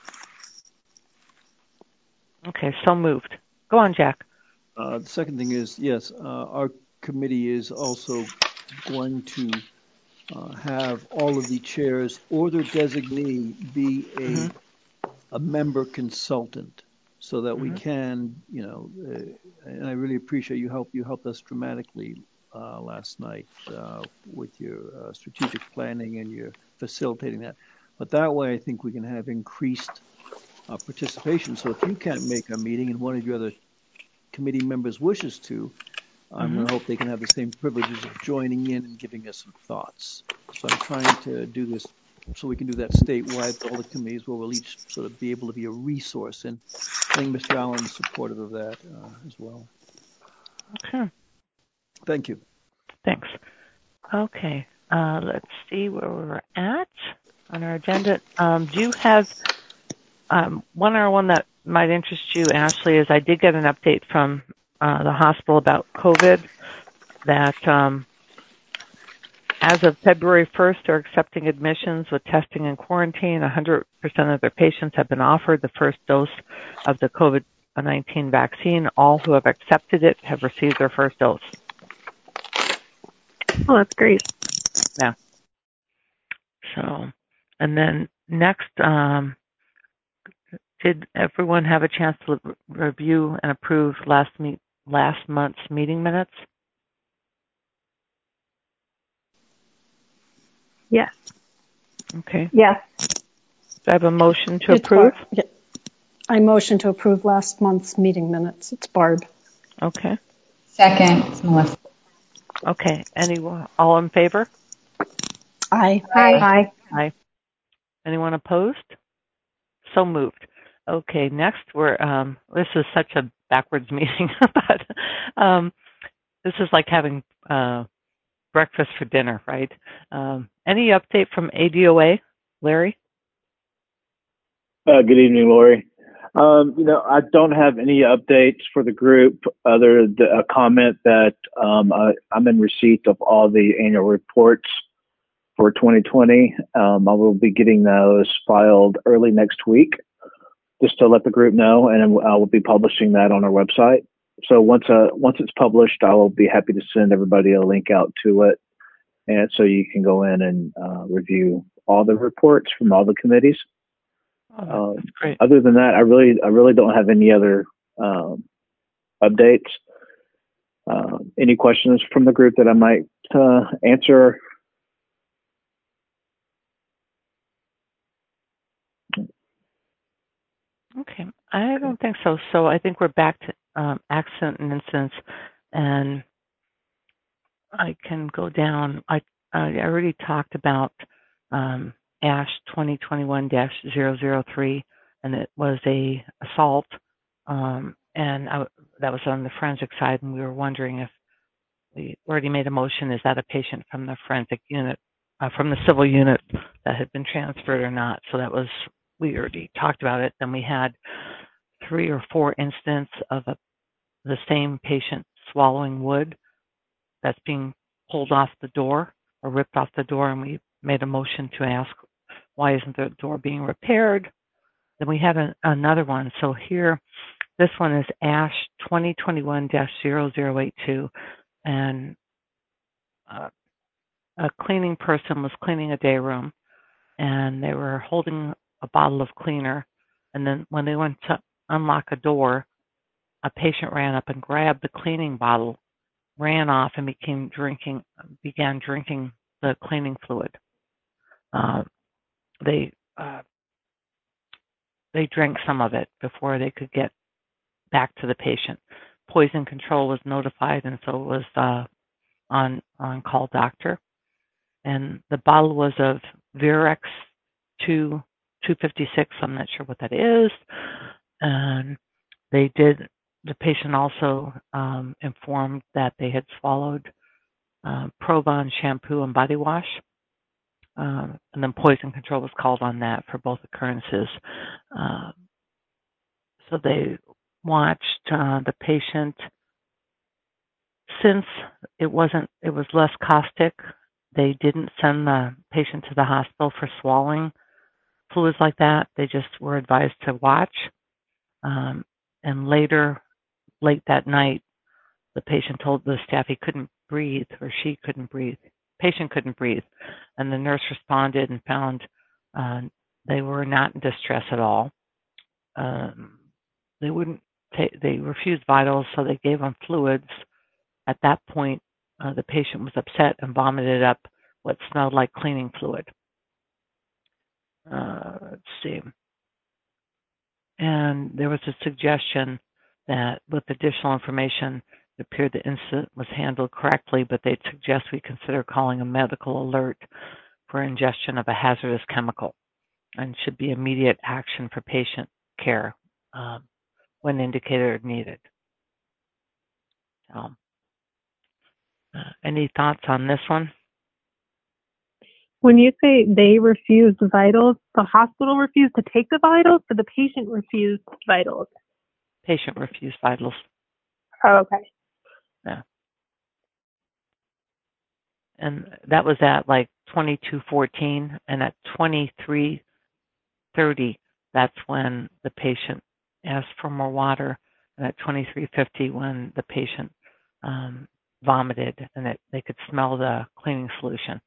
Okay, so moved. Go on, Jack. The second thing is, yes, our committee is also going to have all of the chairs or their designee be a member consultant, so that we can, and I really appreciate you helped us dramatically last night with your strategic planning and your facilitating that. But that way, I think we can have increased participation. So if you can't make a meeting and one of your other committee members wishes to, I'm going to hope they can have the same privileges of joining in and giving us some thoughts. So I'm trying to do this so we can do that statewide for all the committees, where we'll each sort of be able to be a resource. And I think Mr. Allen is supportive of that as well. Okay. Thank you. Thanks. Okay. Let's see where we're at on our agenda. Do you have one that might interest you, Ashley? Is I did get an update from the hospital about COVID, that as of February 1st, they're accepting admissions with testing and quarantine. 100% of their patients have been offered the first dose of the COVID-19 vaccine. All who have accepted it have received their first dose. Oh, that's great. Yeah. So, and then next, did everyone have a chance to review and approve last month's meeting minutes? Yes. Okay. Yes. Do I have a motion to approve? I motion to approve last month's meeting minutes. It's Barb. Okay. Second, it's Melissa. Okay. All in favor? Aye. Aye. Aye. Anyone opposed? So moved. Okay, next this is such a backwards meeting, but this is like having breakfast for dinner, right? Any update from ADOA, Larry? Good evening, Lori. I don't have any updates for the group other than a comment that I'm in receipt of all the annual reports for 2020. I will be getting those filed early next week, just to let the group know, and I will be publishing that on our website. So once it's published, I will be happy to send everybody a link out to it, and so you can go in and review all the reports from all the committees. Oh, that's great. Other than that, I really don't have any other updates. Any questions from the group that I might answer? Okay, I don't think so. So I think we're back to accident and incidents, and I can go down. I already talked about ASH 2021-003, and it was a assault, and that was on the forensic side, and we were wondering if we already made a motion. Is that a patient from the forensic unit, from the civil unit that had been transferred or not? So that was, we already talked about it. Then we had 3 or 4 incidents of the same patient swallowing wood that's being pulled off the door or ripped off the door, and we made a motion to ask, why isn't the door being repaired? Then we had another one. So here, this one is ASH 2021-0082, and a cleaning person was cleaning a day room, and they were holding a bottle of cleaner, and then when they went to unlock a door, a patient ran up and grabbed the cleaning bottle, ran off, and began drinking the cleaning fluid. They they drank some of it before they could get back to the patient. Poison control was notified, and so was on-call doctor. And the bottle was of Virex 256. I'm not sure what that is. And the patient also informed that they had swallowed Provon shampoo and body wash. And then poison control was called on that for both occurrences. So they watched the patient. Since it was less caustic, they didn't send the patient to the hospital for swallowing fluids like that. They just were advised to watch. And late that night, the patient told the staff he couldn't breathe, or she couldn't breathe. Patient couldn't breathe. And the nurse responded and found they were not in distress at all. They refused vitals, so they gave them fluids. At that point, the patient was upset and vomited up what smelled like cleaning fluid. Let's see. And there was a suggestion that with additional information, it appeared the incident was handled correctly, but they'd suggest we consider calling a medical alert for ingestion of a hazardous chemical, and should be immediate action for patient care when indicated or needed. So, any thoughts on this one? When you say they refused vitals, the hospital refused to take the vitals, but the patient refused vitals? Patient refused vitals. Oh, okay. Yeah. And that was at like 22:14, and at 23:30, that's when the patient asked for more water, and at 23:50, when the patient vomited, and they could smell the cleaning solution.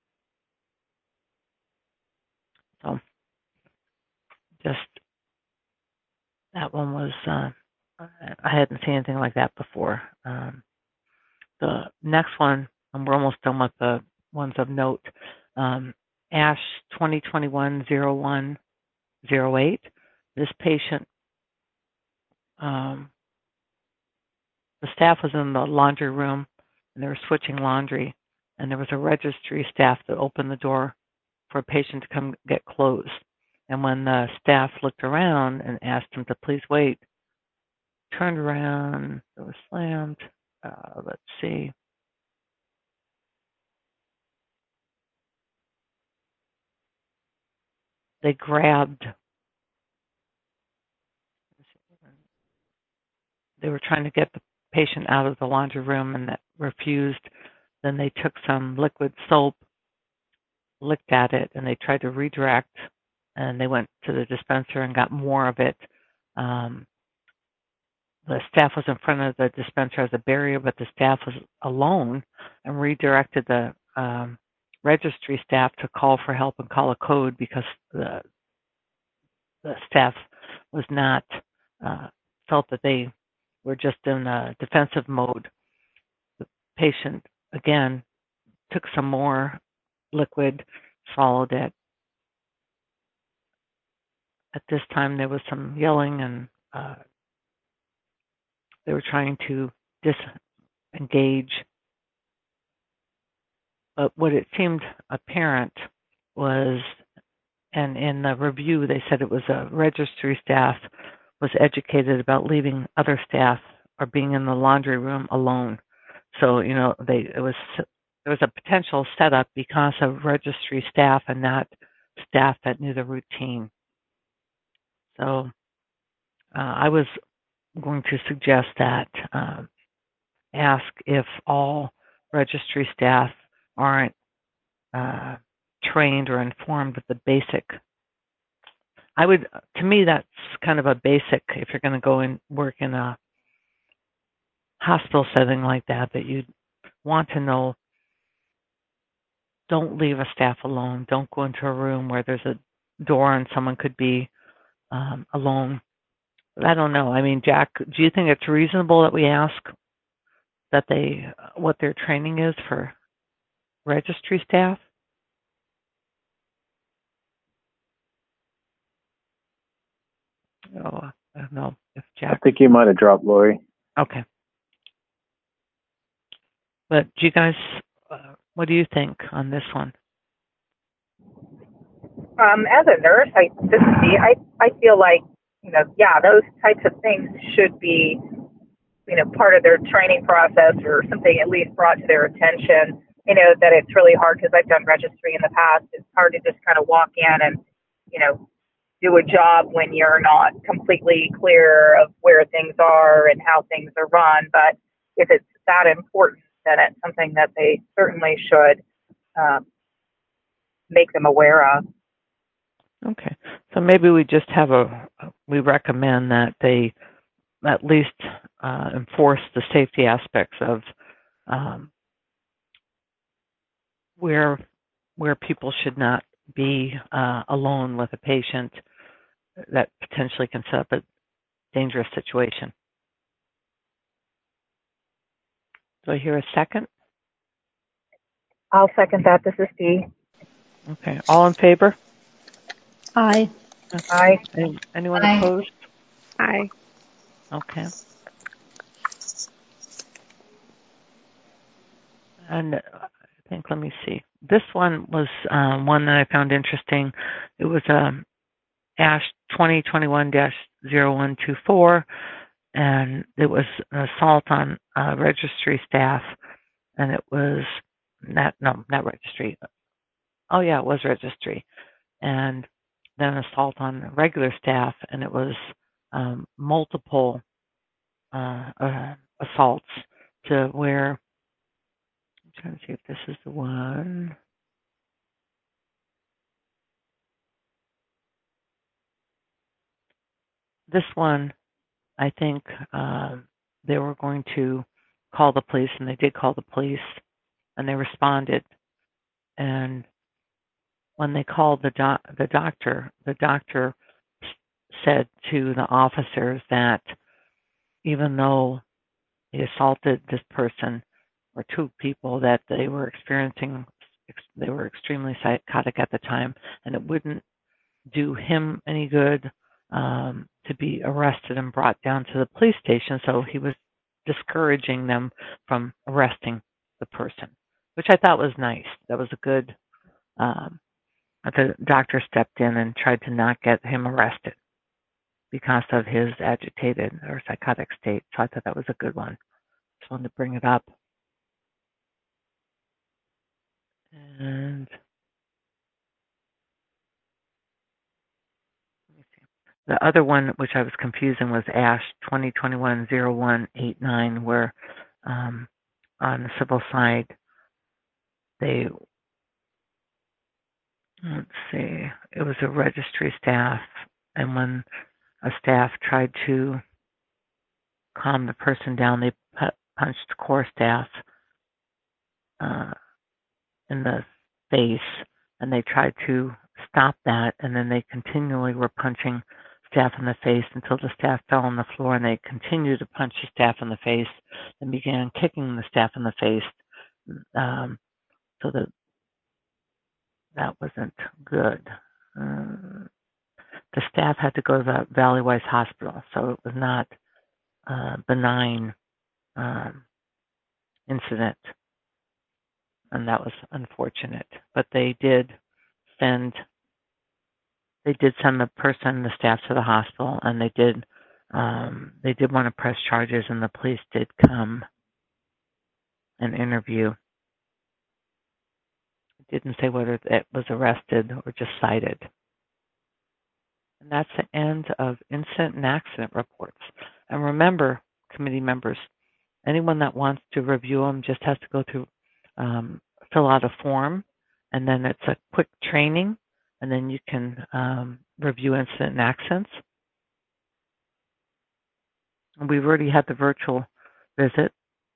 So, just that one was, I hadn't seen anything like that before. The next one, and we're almost done with the ones of note, ASH 2021-01-08. This patient, the staff was in the laundry room, and they were switching laundry, and there was a registry staff that opened the door for a patient to come get clothes. And when the staff looked around and asked him to please wait, turned around, it was slammed. Let's see. They were trying to get the patient out of the laundry room, and that refused. Then they took some liquid soap, licked at it, and they tried to redirect, and they went to the dispenser and got more of it. The staff was in front of the dispenser as a barrier, but the staff was alone and redirected the registry staff to call for help and call a code, because the staff was not, felt that they were just in a defensive mode. The patient, again, took some more liquid, swallowed it. At this time, there was some yelling, and they were trying to disengage. But what it seemed apparent was, and in the review, they said it was a registry staff was educated about leaving other staff or being in the laundry room alone. So, there was a potential setup because of registry staff and not staff that knew the routine. So, I was going to suggest that ask if all registry staff aren't trained or informed with the basic. To me, that's kind of a basic, if you're going to go and work in a hospital setting like that you'd want to know. Don't leave a staff alone. Don't go into a room where there's a door and someone could be alone. But I don't know. I mean, Jack, do you think it's reasonable that we ask that what their training is for registry staff? Oh, I don't know if I Jack. think you might have dropped Lori. Okay. But do you guys, what do you think on this one? As a nurse, I feel like, those types of things should be, part of their training process or something at least brought to their attention. That it's really hard because I've done registry in the past. It's hard to just kind of walk in and, do a job when you're not completely clear of where things are and how things are run. But if it's that important, then it's something that they certainly should make them aware of. Okay. So maybe we just we recommend that they at least enforce the safety aspects of where people should not be alone with a patient that potentially can set up a dangerous situation. Do I hear a second? I'll second that. This is Dee. Okay. All in favor? Aye. Aye. Anyone Aye. opposed? Aye. Okay. And I think, let me see. This one was one that I found interesting. It was ASH 2021-0124, and it was an assault on registry staff, and it was not registry. Oh yeah, it was registry, and then assault on regular staff, and it was multiple assaults to where, I'm trying to see if this is the one. This one, I think they were going to call the police, and they did call the police, and they responded. And when they called the doctor said to the officers that even though he assaulted this person or two people, that they were extremely psychotic at the time, and it wouldn't do him any good to be arrested and brought down to the police station. So he was discouraging them from arresting the person, which I thought was nice. That was a good. The doctor stepped in and tried to not get him arrested because of his agitated or psychotic state. So I thought that was a good one. Just wanted to bring it up. And let me see. The other one, which I was confusing, was ASH 2021-0189, where on the civil side, let's see, it was a registry staff, and when a staff tried to calm the person down, they punched core staff in the face, and they tried to stop that, and then they continually were punching staff in the face until the staff fell on the floor, and they continued to punch the staff in the face and began kicking the staff in the face. So that wasn't good. The staff had to go to the Valley Wise Hospital, so it was not a benign incident, and that was unfortunate. But they did send the person, the staff, to the hospital, and they did want to press charges, and the police did come and interview. It didn't say whether it was arrested or just cited. And that's the end of incident and accident reports. And remember, committee members, anyone that wants to review them just has to go through, fill out a form, and then it's a quick training, and then you can review incident and accidents. We've already had the virtual visit.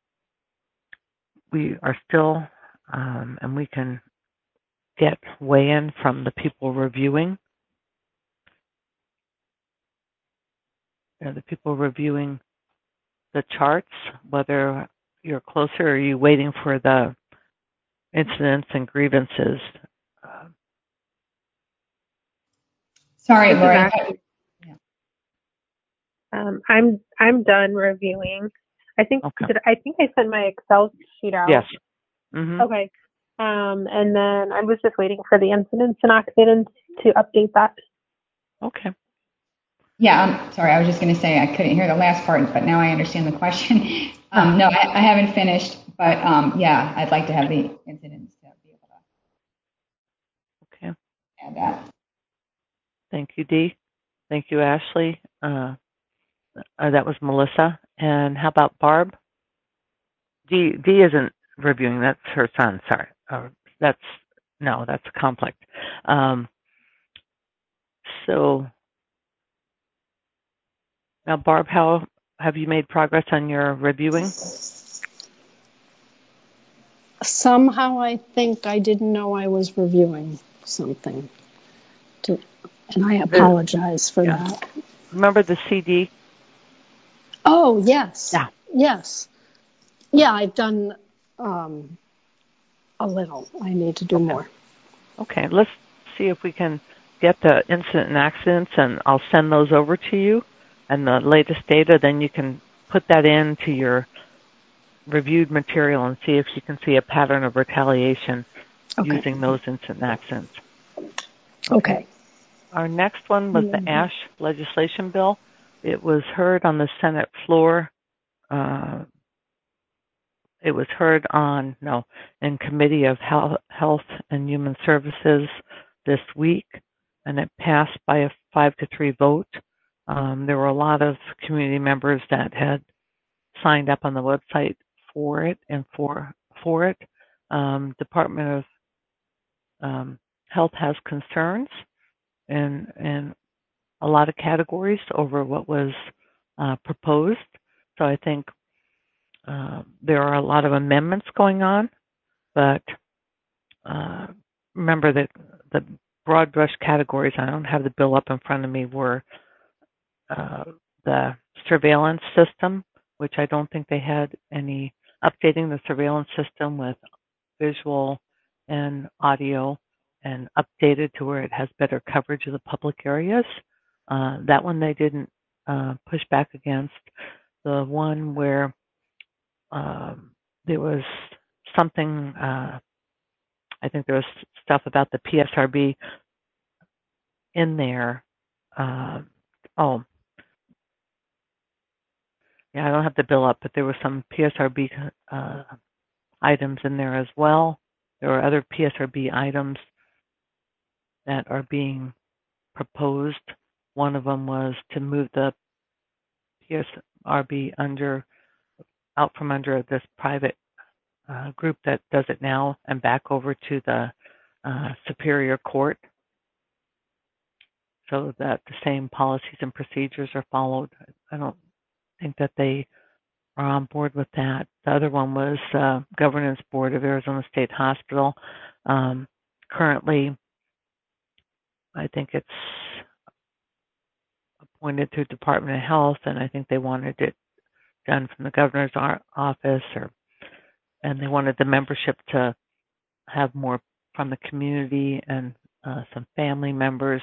We are still, and we can get weigh-in from the people reviewing. The people reviewing the charts, whether you're closer or are you waiting for the incidents and grievances. Sorry, Lori. I'm done reviewing. I think Okay. I sent my Excel sheet out. Yes. Mm-hmm. Okay. And then I was just waiting for the incidents and accidents to update that. Okay. Yeah, I'm sorry. I was just going to say I couldn't hear the last part, but now I understand the question. No, I haven't finished, but yeah, I'd like to have the incidents to be able Okay. to add that. Thank you, Dee. Thank you, Ashley. That was Melissa. And how about Barb? Dee isn't reviewing. That's her son. Sorry. That's a conflict. So now, Barb, how have you made progress on your reviewing? Somehow I think I didn't know I was reviewing something, and I apologize for that. Remember the CD? Oh, yes. Yeah. Yes. Yeah, I've done a little. I need to do more. Okay, let's see if we can get the incident and accidents, and I'll send those over to you and the latest data. Then you can put that into your reviewed material and see if you can see a pattern of retaliation using those incident and accidents. Okay. Our next one was the ASH legislation bill. It was heard on the Senate floor. It was heard in Committee of Health and Human Services this week, and it passed by a 5-3 vote. There were a lot of community members that had signed up on the website for it and for it. Department of Health has concerns in a lot of categories over what was proposed. So I think there are a lot of amendments going on, but remember that the broad brush categories, I don't have the bill up in front of me, were the surveillance system, which I don't think they had any updating the surveillance system with visual and audio and updated to where it has better coverage of the public areas. That one they didn't push back against. The one where there was something, I think there was stuff about the PSRB in there. I don't have the bill up, but there were some PSRB items in there as well. There were other PSRB items that are being proposed. One of them was to move the PSRB out from under this private group that does it now and back over to the Superior Court, so that the same policies and procedures are followed. I don't think that they are on board with that. The other one was Governance Board of Arizona State Hospital. Currently, I think it's appointed through Department of Health, and I think they wanted it done from the governor's office, and they wanted the membership to have more from the community and some family members.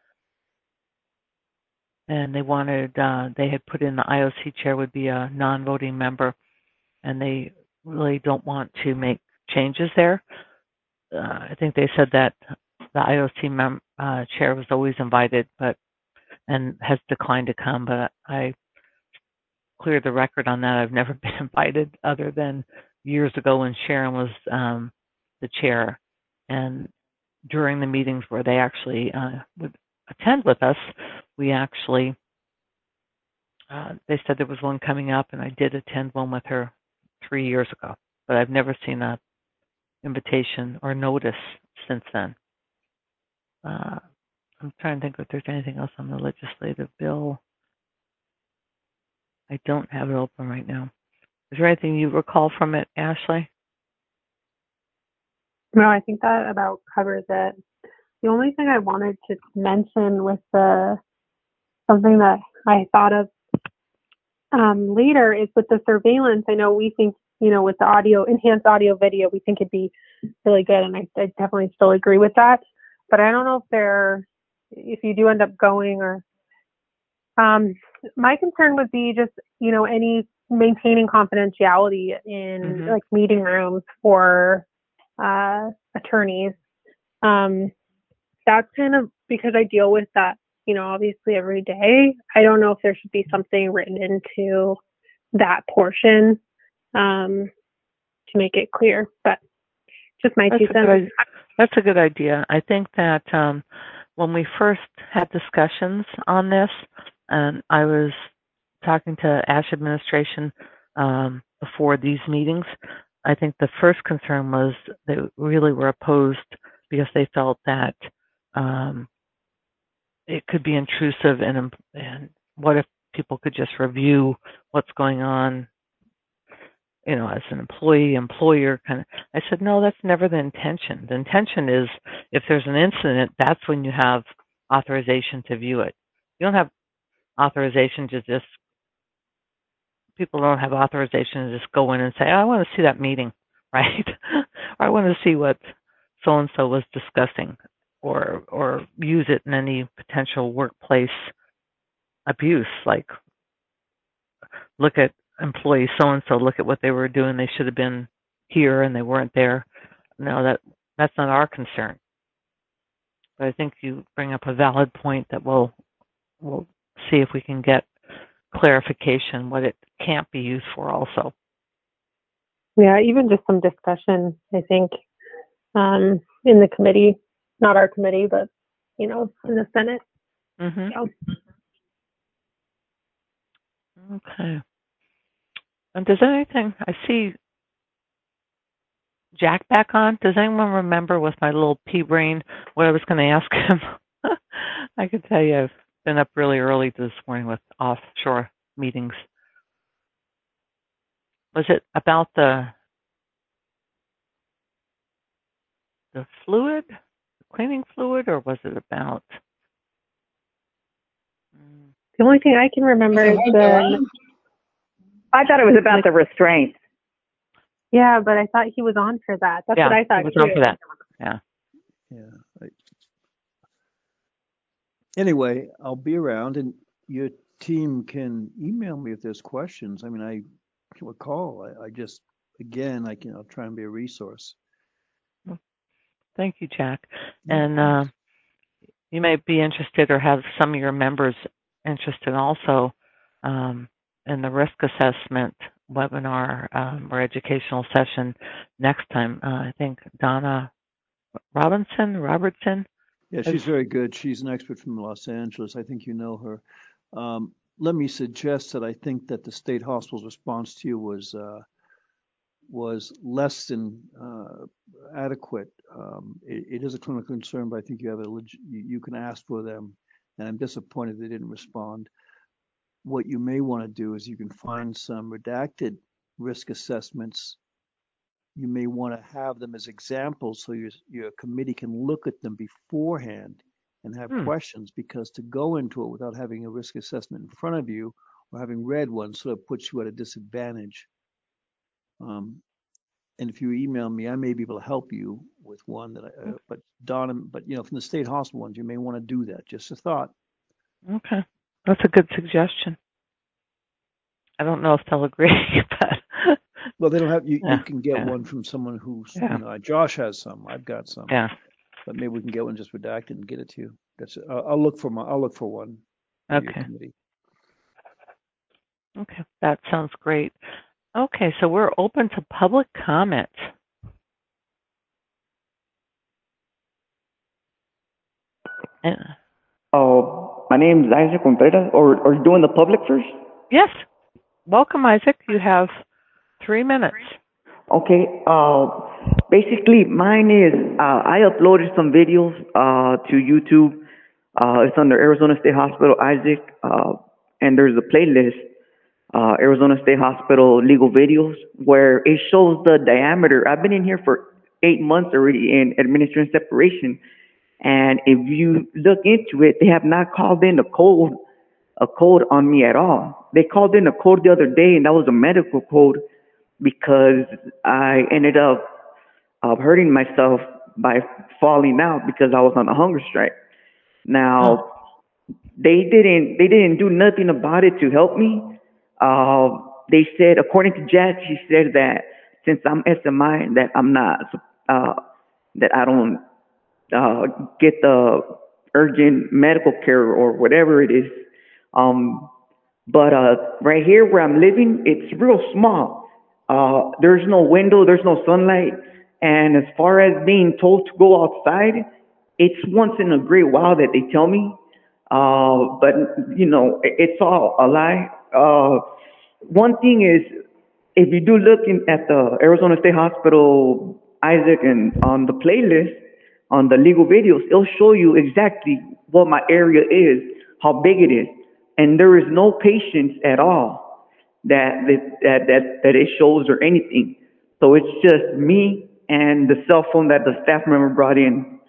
And they wanted, they had put in the IOC chair would be a non-voting member, and they really don't want to make changes there. I think they said that the IOC chair was always invited, and has declined to come. But I cleared the record on that. I've never been invited, other than years ago when Sharon was the chair, and during the meetings where they actually would attend with us, we actually they said there was one coming up, and I did attend one with her 3 years ago, but I've never seen a invitation or notice since then. I'm trying to think if there's anything else on the legislative bill. I don't have it open right now. Is there anything you recall from it, Ashley? No, I think that about covers it. The only thing I wanted to mention with something that I thought of later is with the surveillance. I know we think, with the enhanced audio video, we think it'd be really good, and I definitely still agree with that. But I don't know if you do end up going or My concern would be just, any maintaining confidentiality in like meeting rooms for attorneys. That's kind of because I deal with that, obviously every day. I don't know if there should be something written into that portion to make it clear, but just my 2 cents. That's a good idea. I think that when we first had discussions on this, and I was talking to ASH administration before these meetings, I think the first concern was they really were opposed because they felt that it could be intrusive, and what if people could just review what's going on, as an employee, employer kind of. I said, no, that's never the intention. The intention is if there's an incident, that's when you have authorization to view it. You don't have authorization to just, people don't have authorization to just go in and say, I want to see that meeting, right? Or I want to see what so-and-so was discussing, or use it in any potential workplace abuse, like look at employee so-and-so, look at what they were doing. They should have been here and they weren't there. No, that's not our concern. But I think you bring up a valid point that we'll see if we can get clarification what it can't be used for also. Yeah, even just some discussion, I think, in the committee, not our committee, but, in the Senate. So. Okay. And does anything, I see Jack back on. Does anyone remember with my little pea brain what I was going to ask him? I can tell you I've been up really early this morning with offshore meetings. Was it about the fluid, the cleaning fluid, or was it about? The only thing I can remember is I thought it was about the restraint. Yeah, but I thought he was on for that. That's what I thought. He was on for that. Yeah. Yeah. Anyway, I'll be around, and your team can email me if there's questions. I mean, I will call. I just, again, I'll try and be a resource. Thank you, Jack. And you may be interested, or have some of your members interested also, in the risk assessment webinar or educational session next time. I think Donna Robertson. Yeah, she's very good. She's an expert from Los Angeles. I think you know her. Let me suggest that I think that the state hospital's response to you was less than adequate. It is a clinical concern, but I think you have you can ask for them, and I'm disappointed they didn't respond. What you may want to do is you can find some redacted risk assessments. You may want to have them as examples so your committee can look at them beforehand and have questions, because to go into it without having a risk assessment in front of you or having read one sort of puts you at a disadvantage. And if you email me, I may be able to help you with one but Donna, from the state hospital ones, you may want to do that. Just a thought. Okay. That's a good suggestion. I don't know if they'll agree, but well, they don't have. You can get one from someone who's. Josh has some. I've got some. Yeah. But maybe we can get one just redacted and get it to you. I'll look for one. Okay. Okay, that sounds great. Okay, so we're open to public comment. My name is Isaac Contreras. Or are you doing the public first? Yes. Welcome, Isaac. You have 3 minutes. Okay. Basically, mine is I uploaded some videos to YouTube. It's under Arizona State Hospital, Isaac, and there's a playlist, Arizona State Hospital legal videos, where it shows the diameter. I've been in here for 8 months already in administrative separation, and if you look into it, they have not called in a code on me at all. They called in a code the other day, and that was a medical code, because I ended up hurting myself by falling out because I was on a hunger strike. Now, they didn't do nothing about it to help me. They said, according to Jess, she said that since I'm SMI, that I'm not, that I don't get the urgent medical care or whatever it is. But right here where I'm living, it's real small. There's no window, there's no sunlight, and as far as being told to go outside, it's once in a great while that they tell me. But you know, it's all a lie. One thing is, if you do look at the Arizona State Hospital, Isaac, and on the playlist, on the legal videos, it'll show you exactly what my area is, how big it is, and there is no patients at all that it shows or anything. So it's just me and the cell phone that the staff member brought in.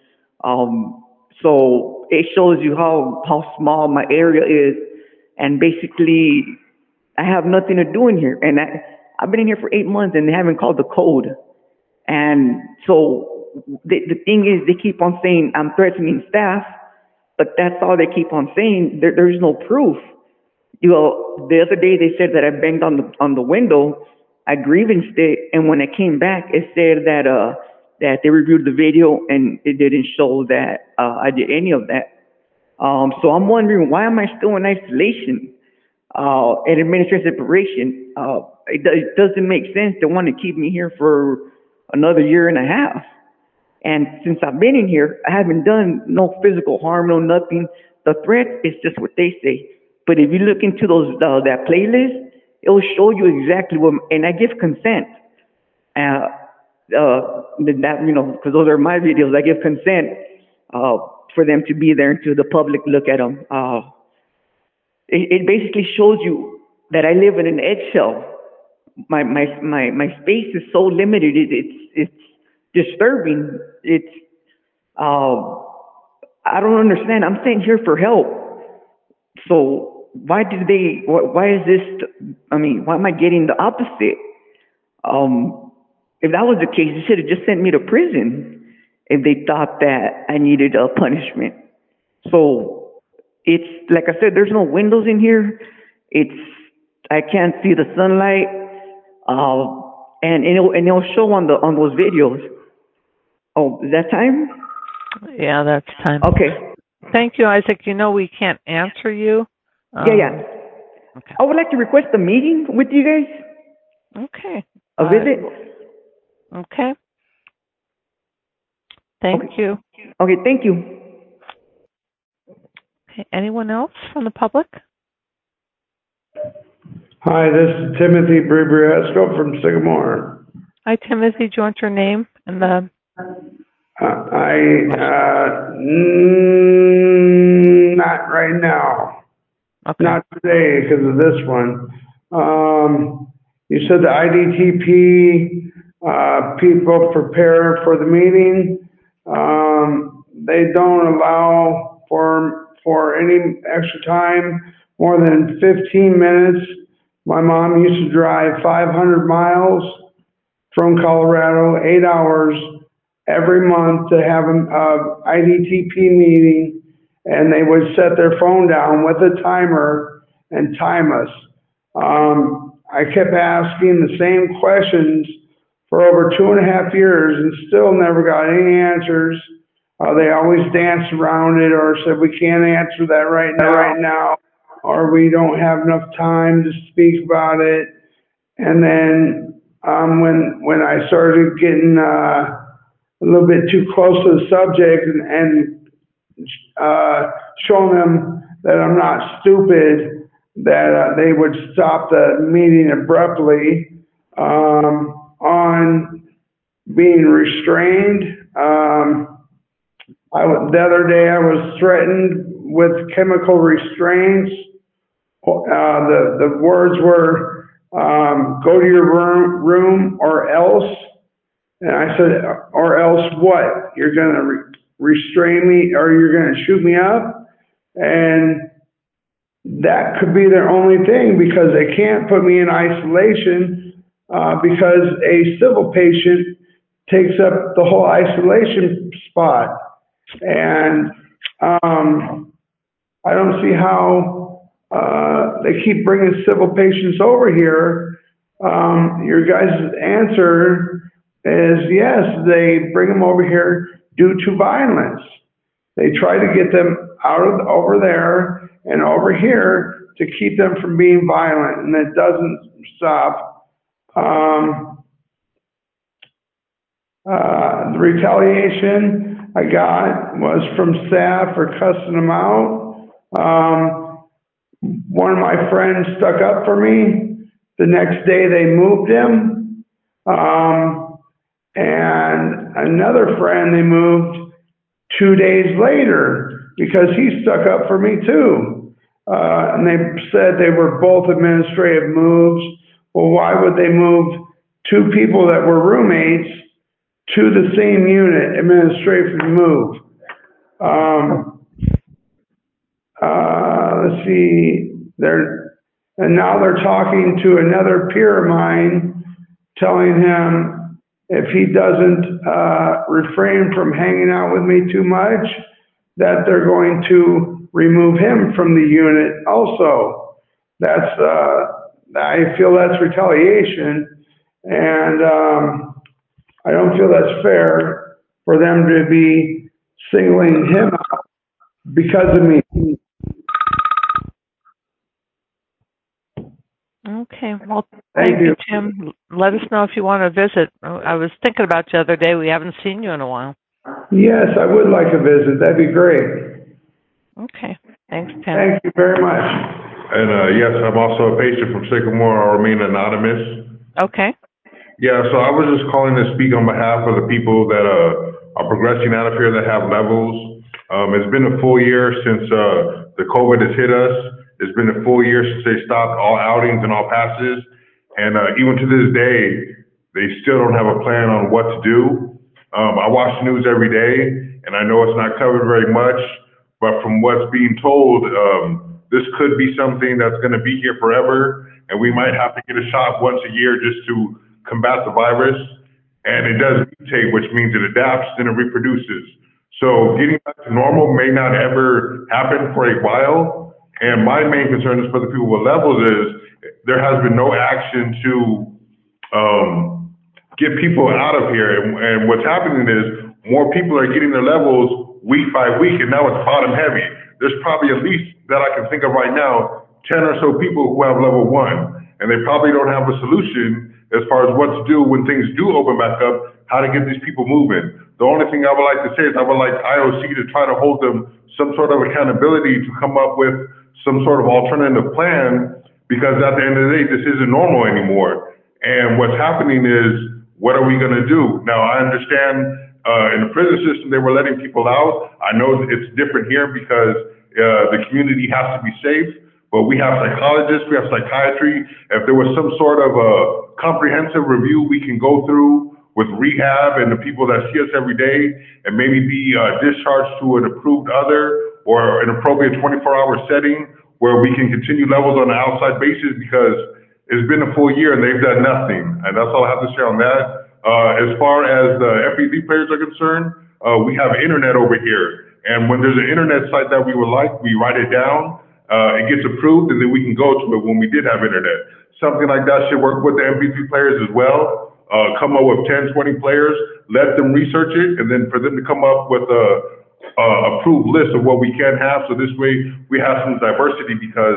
So it shows you how small my area is, and basically I have nothing to do in here. And I've been in here for 8 months and they haven't called the code. And so the thing is, they keep on saying I'm threatening staff, but that's all they keep on saying. There's no proof. You know, the other day they said that I banged on the window. I grievance it, and when I came back, it said that they reviewed the video and it didn't show that I did any of that. So I'm wondering, why am I still in isolation and administrative separation? It doesn't make sense to want to keep me here for another year and a half. And since I've been in here, I haven't done no physical harm, no nothing. The threat is just what they say. But if you look into that playlist, it will show you exactly what. And I give consent. That, you know, because those are my videos. I give consent for them to be there and to the public look at them. It basically shows you that I live in an eggshell. My space is so limited. It's disturbing. It's I don't understand. I'm sitting here for help. So why is this? I mean, why am I getting the opposite? If that was the case, they should have just sent me to prison if they thought that I needed a punishment. So it's like I said, there's no windows in here. I can't see the sunlight, and it'll show on those videos. Oh, is that time? Yeah, that's time. Okay. Thank you, Isaac. You know we can't answer you. Yeah. Okay. I would like to request a meeting with you guys. Okay. A visit. Okay. Thank you. Okay, thank you. Okay. Anyone else from the public? Hi, this is Timothy Bribriesco from Sycamore. Hi, Timothy. Do you want your name and the... Not right now. Okay. Not today because of this one. You said the IDTP people prepare for the meeting. They don't allow for any extra time more than 15 minutes. My mom used to drive 500 miles from Colorado, 8 hours every month to have an IDTP meeting, and they would set their phone down with a timer and time us. I kept asking the same questions for over 2.5 years and still never got any answers. They always danced around it or said, we can't answer that right now, or we don't have enough time to speak about it. And then when I started getting a little bit too close to the subject and showing them that I'm not stupid, that they would stop the meeting abruptly on being restrained. The other day I was threatened with chemical restraints. The words were, go to your room or else. And I said, or else what? You're going to restrain me or you're going to shoot me up? And that could be their only thing, because they can't put me in isolation because a civil patient takes up the whole isolation spot. And I don't see how they keep bringing civil patients over here. Your guys' answer is yes, they bring them over here due to violence. They try to get them out of over there and over here to keep them from being violent, and it doesn't stop. The retaliation I got was from staff for cussing them out. One of my friends stuck up for me. The next day they moved him. And another friend they moved 2 days later because he stuck up for me too. And they said they were both administrative moves. Well, why would they move two people that were roommates to the same unit, administrative move? Let's see, and now they're talking to another peer of mine, telling him if he doesn't refrain from hanging out with me too much, that they're going to remove him from the unit also. That's, I feel that's retaliation, and I don't feel that's fair for them to be singling him out because of me. Okay. Well, thank you, Tim. Let us know if you want to visit. I was thinking about you the other day. We haven't seen you in a while. Yes, I would like a visit. That'd be great. Okay. Thanks, Tim. Thank you very much. And yes, I'm also a patient from Sycamore. I'll remain anonymous. Okay. Yeah, so I was just calling to speak on behalf of the people that are progressing out of here that have levels. It's been a full year since the COVID has hit us. It's been a full year since they stopped all outings and all passes. And even to this day, they still don't have a plan on what to do. I watch the news every day, and I know it's not covered very much, but from what's being told, this could be something that's going to be here forever, and we might have to get a shot once a year just to combat the virus. And it does mutate, which means it adapts and it reproduces. So getting back to normal may not ever happen for a while. And my main concern is for the people with levels is there has been no action to get people out of here. And what's happening is more people are getting their levels week by week, and now it's bottom heavy. There's probably at least, that I can think of right now, 10 or so people who have level 1, and they probably don't have a solution as far as what to do when things do open back up, how to get these people moving. The only thing I would like to say is I would like IOC to try to hold them some sort of accountability to come up with some sort of alternative plan, because at the end of the day, this isn't normal anymore. And what's happening is, what are we going to do? Now, I understand in the prison system, they were letting people out. I know it's different here because the community has to be safe, but we have psychologists, we have psychiatry. If there was some sort of a comprehensive review we can go through with rehab and the people that see us every day, and maybe be discharged to an approved other or an appropriate 24-hour setting where we can continue levels on an outside basis, because it's been a full year and they've done nothing. And that's all I have to say on that. As far as the FED players are concerned, we have internet over here. And when there's an internet site that we would like, we write it down, it gets approved, and then we can go to it when we did have internet. Something like that should work with the MP3 players as well. Come up with 10, 20 players, let them research it, and then for them to come up with a approved list of what we can have. So this way we have some diversity, because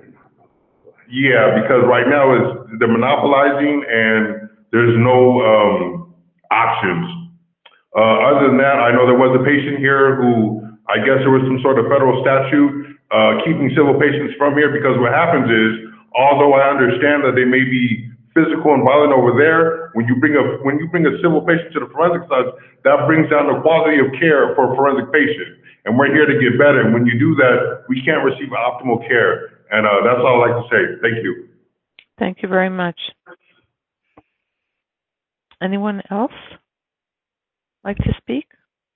right now they're monopolizing and there's no options. Other than that, I know there was a patient here who, I guess there was some sort of federal statute keeping civil patients from here, because what happens is, although I understand that they may be physical and violent over there, when you bring a civil patient to the forensic side, that brings down the quality of care for a forensic patient. And we're here to get better. And when you do that, we can't receive optimal care. And that's all I'd like to say. Thank you. Thank you very much. Anyone else like to speak?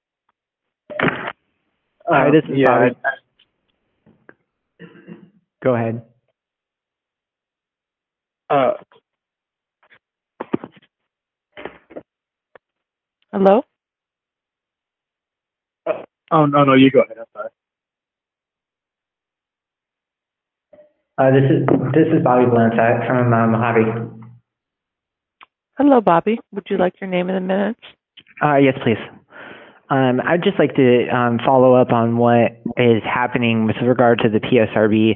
Hi, this is Bobby. Go ahead. Hello? Oh, no, you go ahead. I'm sorry. This is Bobby Blanchett from Mojave. Hello, Bobby. Would you like your name in the minutes? Yes, please. I'd just like to follow up on what is happening with regard to the PSRB.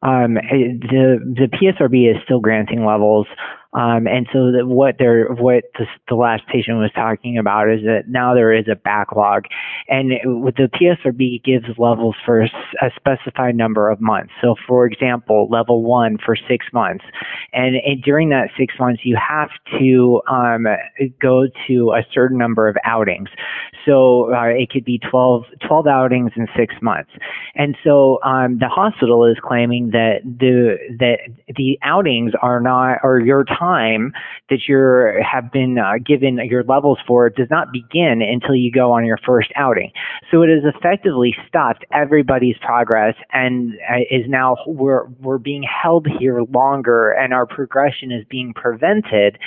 The PSRB is still granting levels, and so what the last patient was talking about is that now there is a backlog, and with the PSRB gives levels for a specified number of months. So, for example, level 1 for 6 months, and during that 6 months, you have to go to a certain number of outings. So it could be 12 outings in 6 months. And so the hospital is claiming that the outings are not, or your time that you have been given your levels for does not begin until you go on your first outing. So it has effectively stopped everybody's progress and is now, we're being held here longer and our progression is being prevented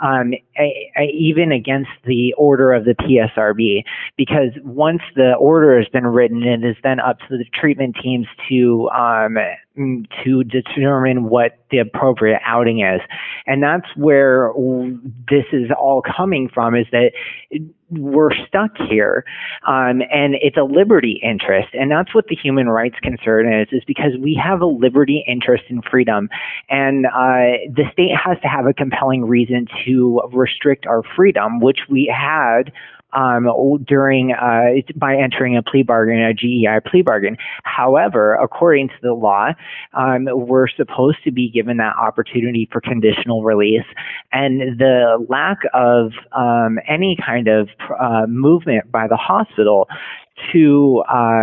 even against the order of the PSRB, because once the order has been written, it is then up to the treatment teams to determine what the appropriate outing is. And that's where this is all coming from, is that we're stuck here. And it's a liberty interest. And that's what the human rights concern is because we have a liberty interest in freedom. And the state has to have a compelling reason to restrict our freedom, which we had during by entering a plea bargain, a GEI plea bargain. However, according to the law, we're supposed to be given that opportunity for conditional release, and the lack of any kind of movement by the hospital to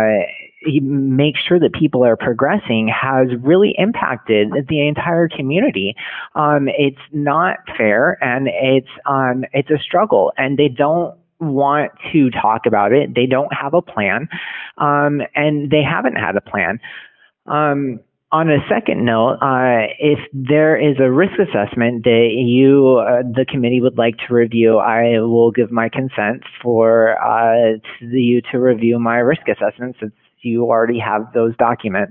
make sure that people are progressing has really impacted the entire community. It's not fair, and it's a struggle, and they don't want to talk about it. They don't have a plan, and they haven't had a plan. On a second note, if there is a risk assessment that you, the committee, would like to review, I will give my consent for you to review my risk assessment, since you already have those documents.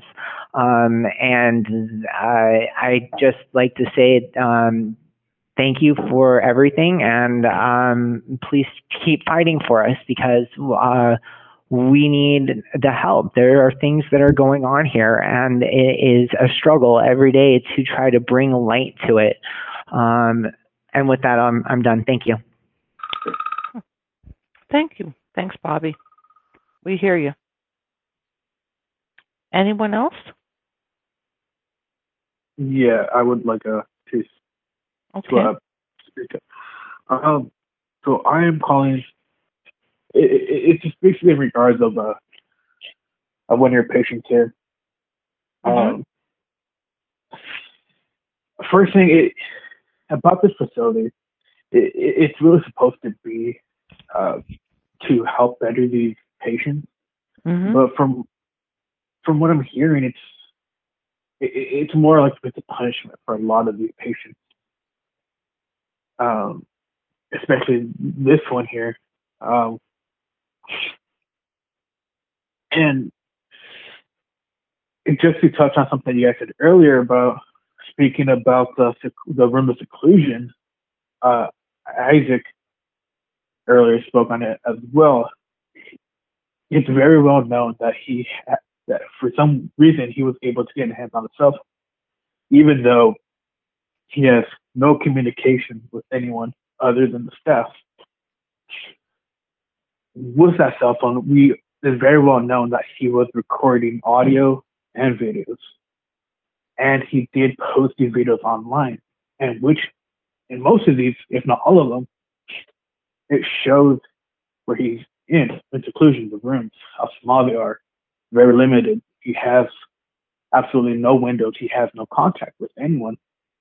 And I just like to say thank you for everything, and please keep fighting for us, because we need the help. There are things that are going on here, and it is a struggle every day to try to bring light to it. And with that, I'm done. Thank you. Thank you. Thanks, Bobby. We hear you. Anyone else? Yeah, I would like to speak. So I am calling. It's just basically in regards of one of your patients here. First thing about this facility, it's really supposed to be to help better these patients. But from what I'm hearing, it's more like it's a punishment for a lot of these patients, especially this one here. And just to touch on something you guys said earlier about speaking about the room of seclusion, Isaac earlier spoke on it as well. It's very well known that that for some reason he was able to get hands on himself, even though he has no communication with anyone other than the staff. With that cell phone, it's very well known that he was recording audio and videos, and he did post these videos online, and which in most of these, if not all of them, it shows where he's in seclusion, the rooms, how small they are, very limited. He has absolutely no windows. He has no contact with anyone.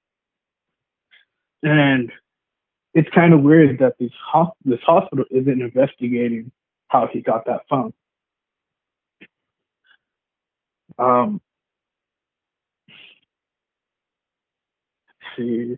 And it's kind of weird that this hospital isn't investigating how he got that phone. Let's see.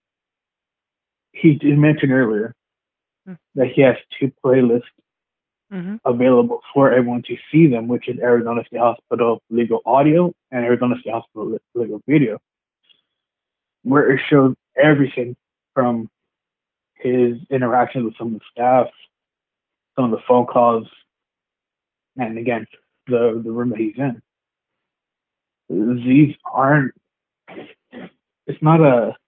He did mention earlier that he has 2 playlists available for everyone to see them, which is Arizona State Hospital legal audio and Arizona State Hospital legal video, where it shows everything from his interactions with some of the staff, some of the phone calls, and again, the room that he's in. These aren't, it's not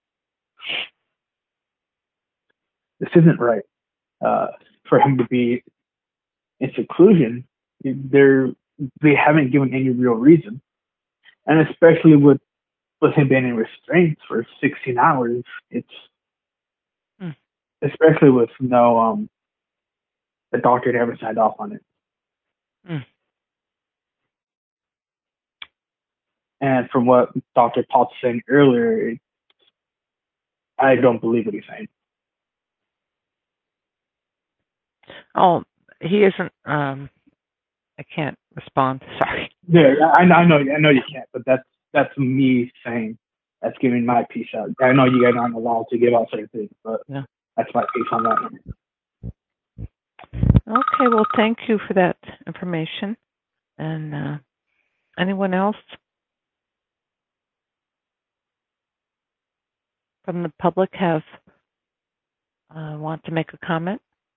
this isn't right for him to be in seclusion. They haven't given any real reason. And especially with him being in restraints for 16 hours, it's, especially with no, the doctor never signed off on it. And from what Dr. Paul was saying earlier, I don't believe what he's saying. Oh, he isn't. I can't respond. Sorry. Yeah, I know you can't, but that's me saying, that's giving my piece out. I know you guys aren't allowed to give out certain things, but that's my piece on that. Okay, well, thank you for that information. And anyone else from the public want to make a comment?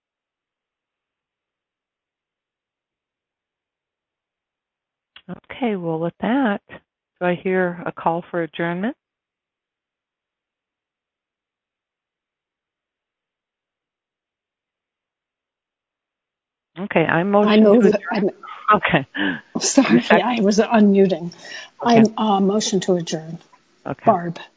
Okay, well, with that, do I hear a call for adjournment? Okay, I motion to adjourn. Okay. Sorry, I was unmuting. Okay. I motion to adjourn. Okay. Barb.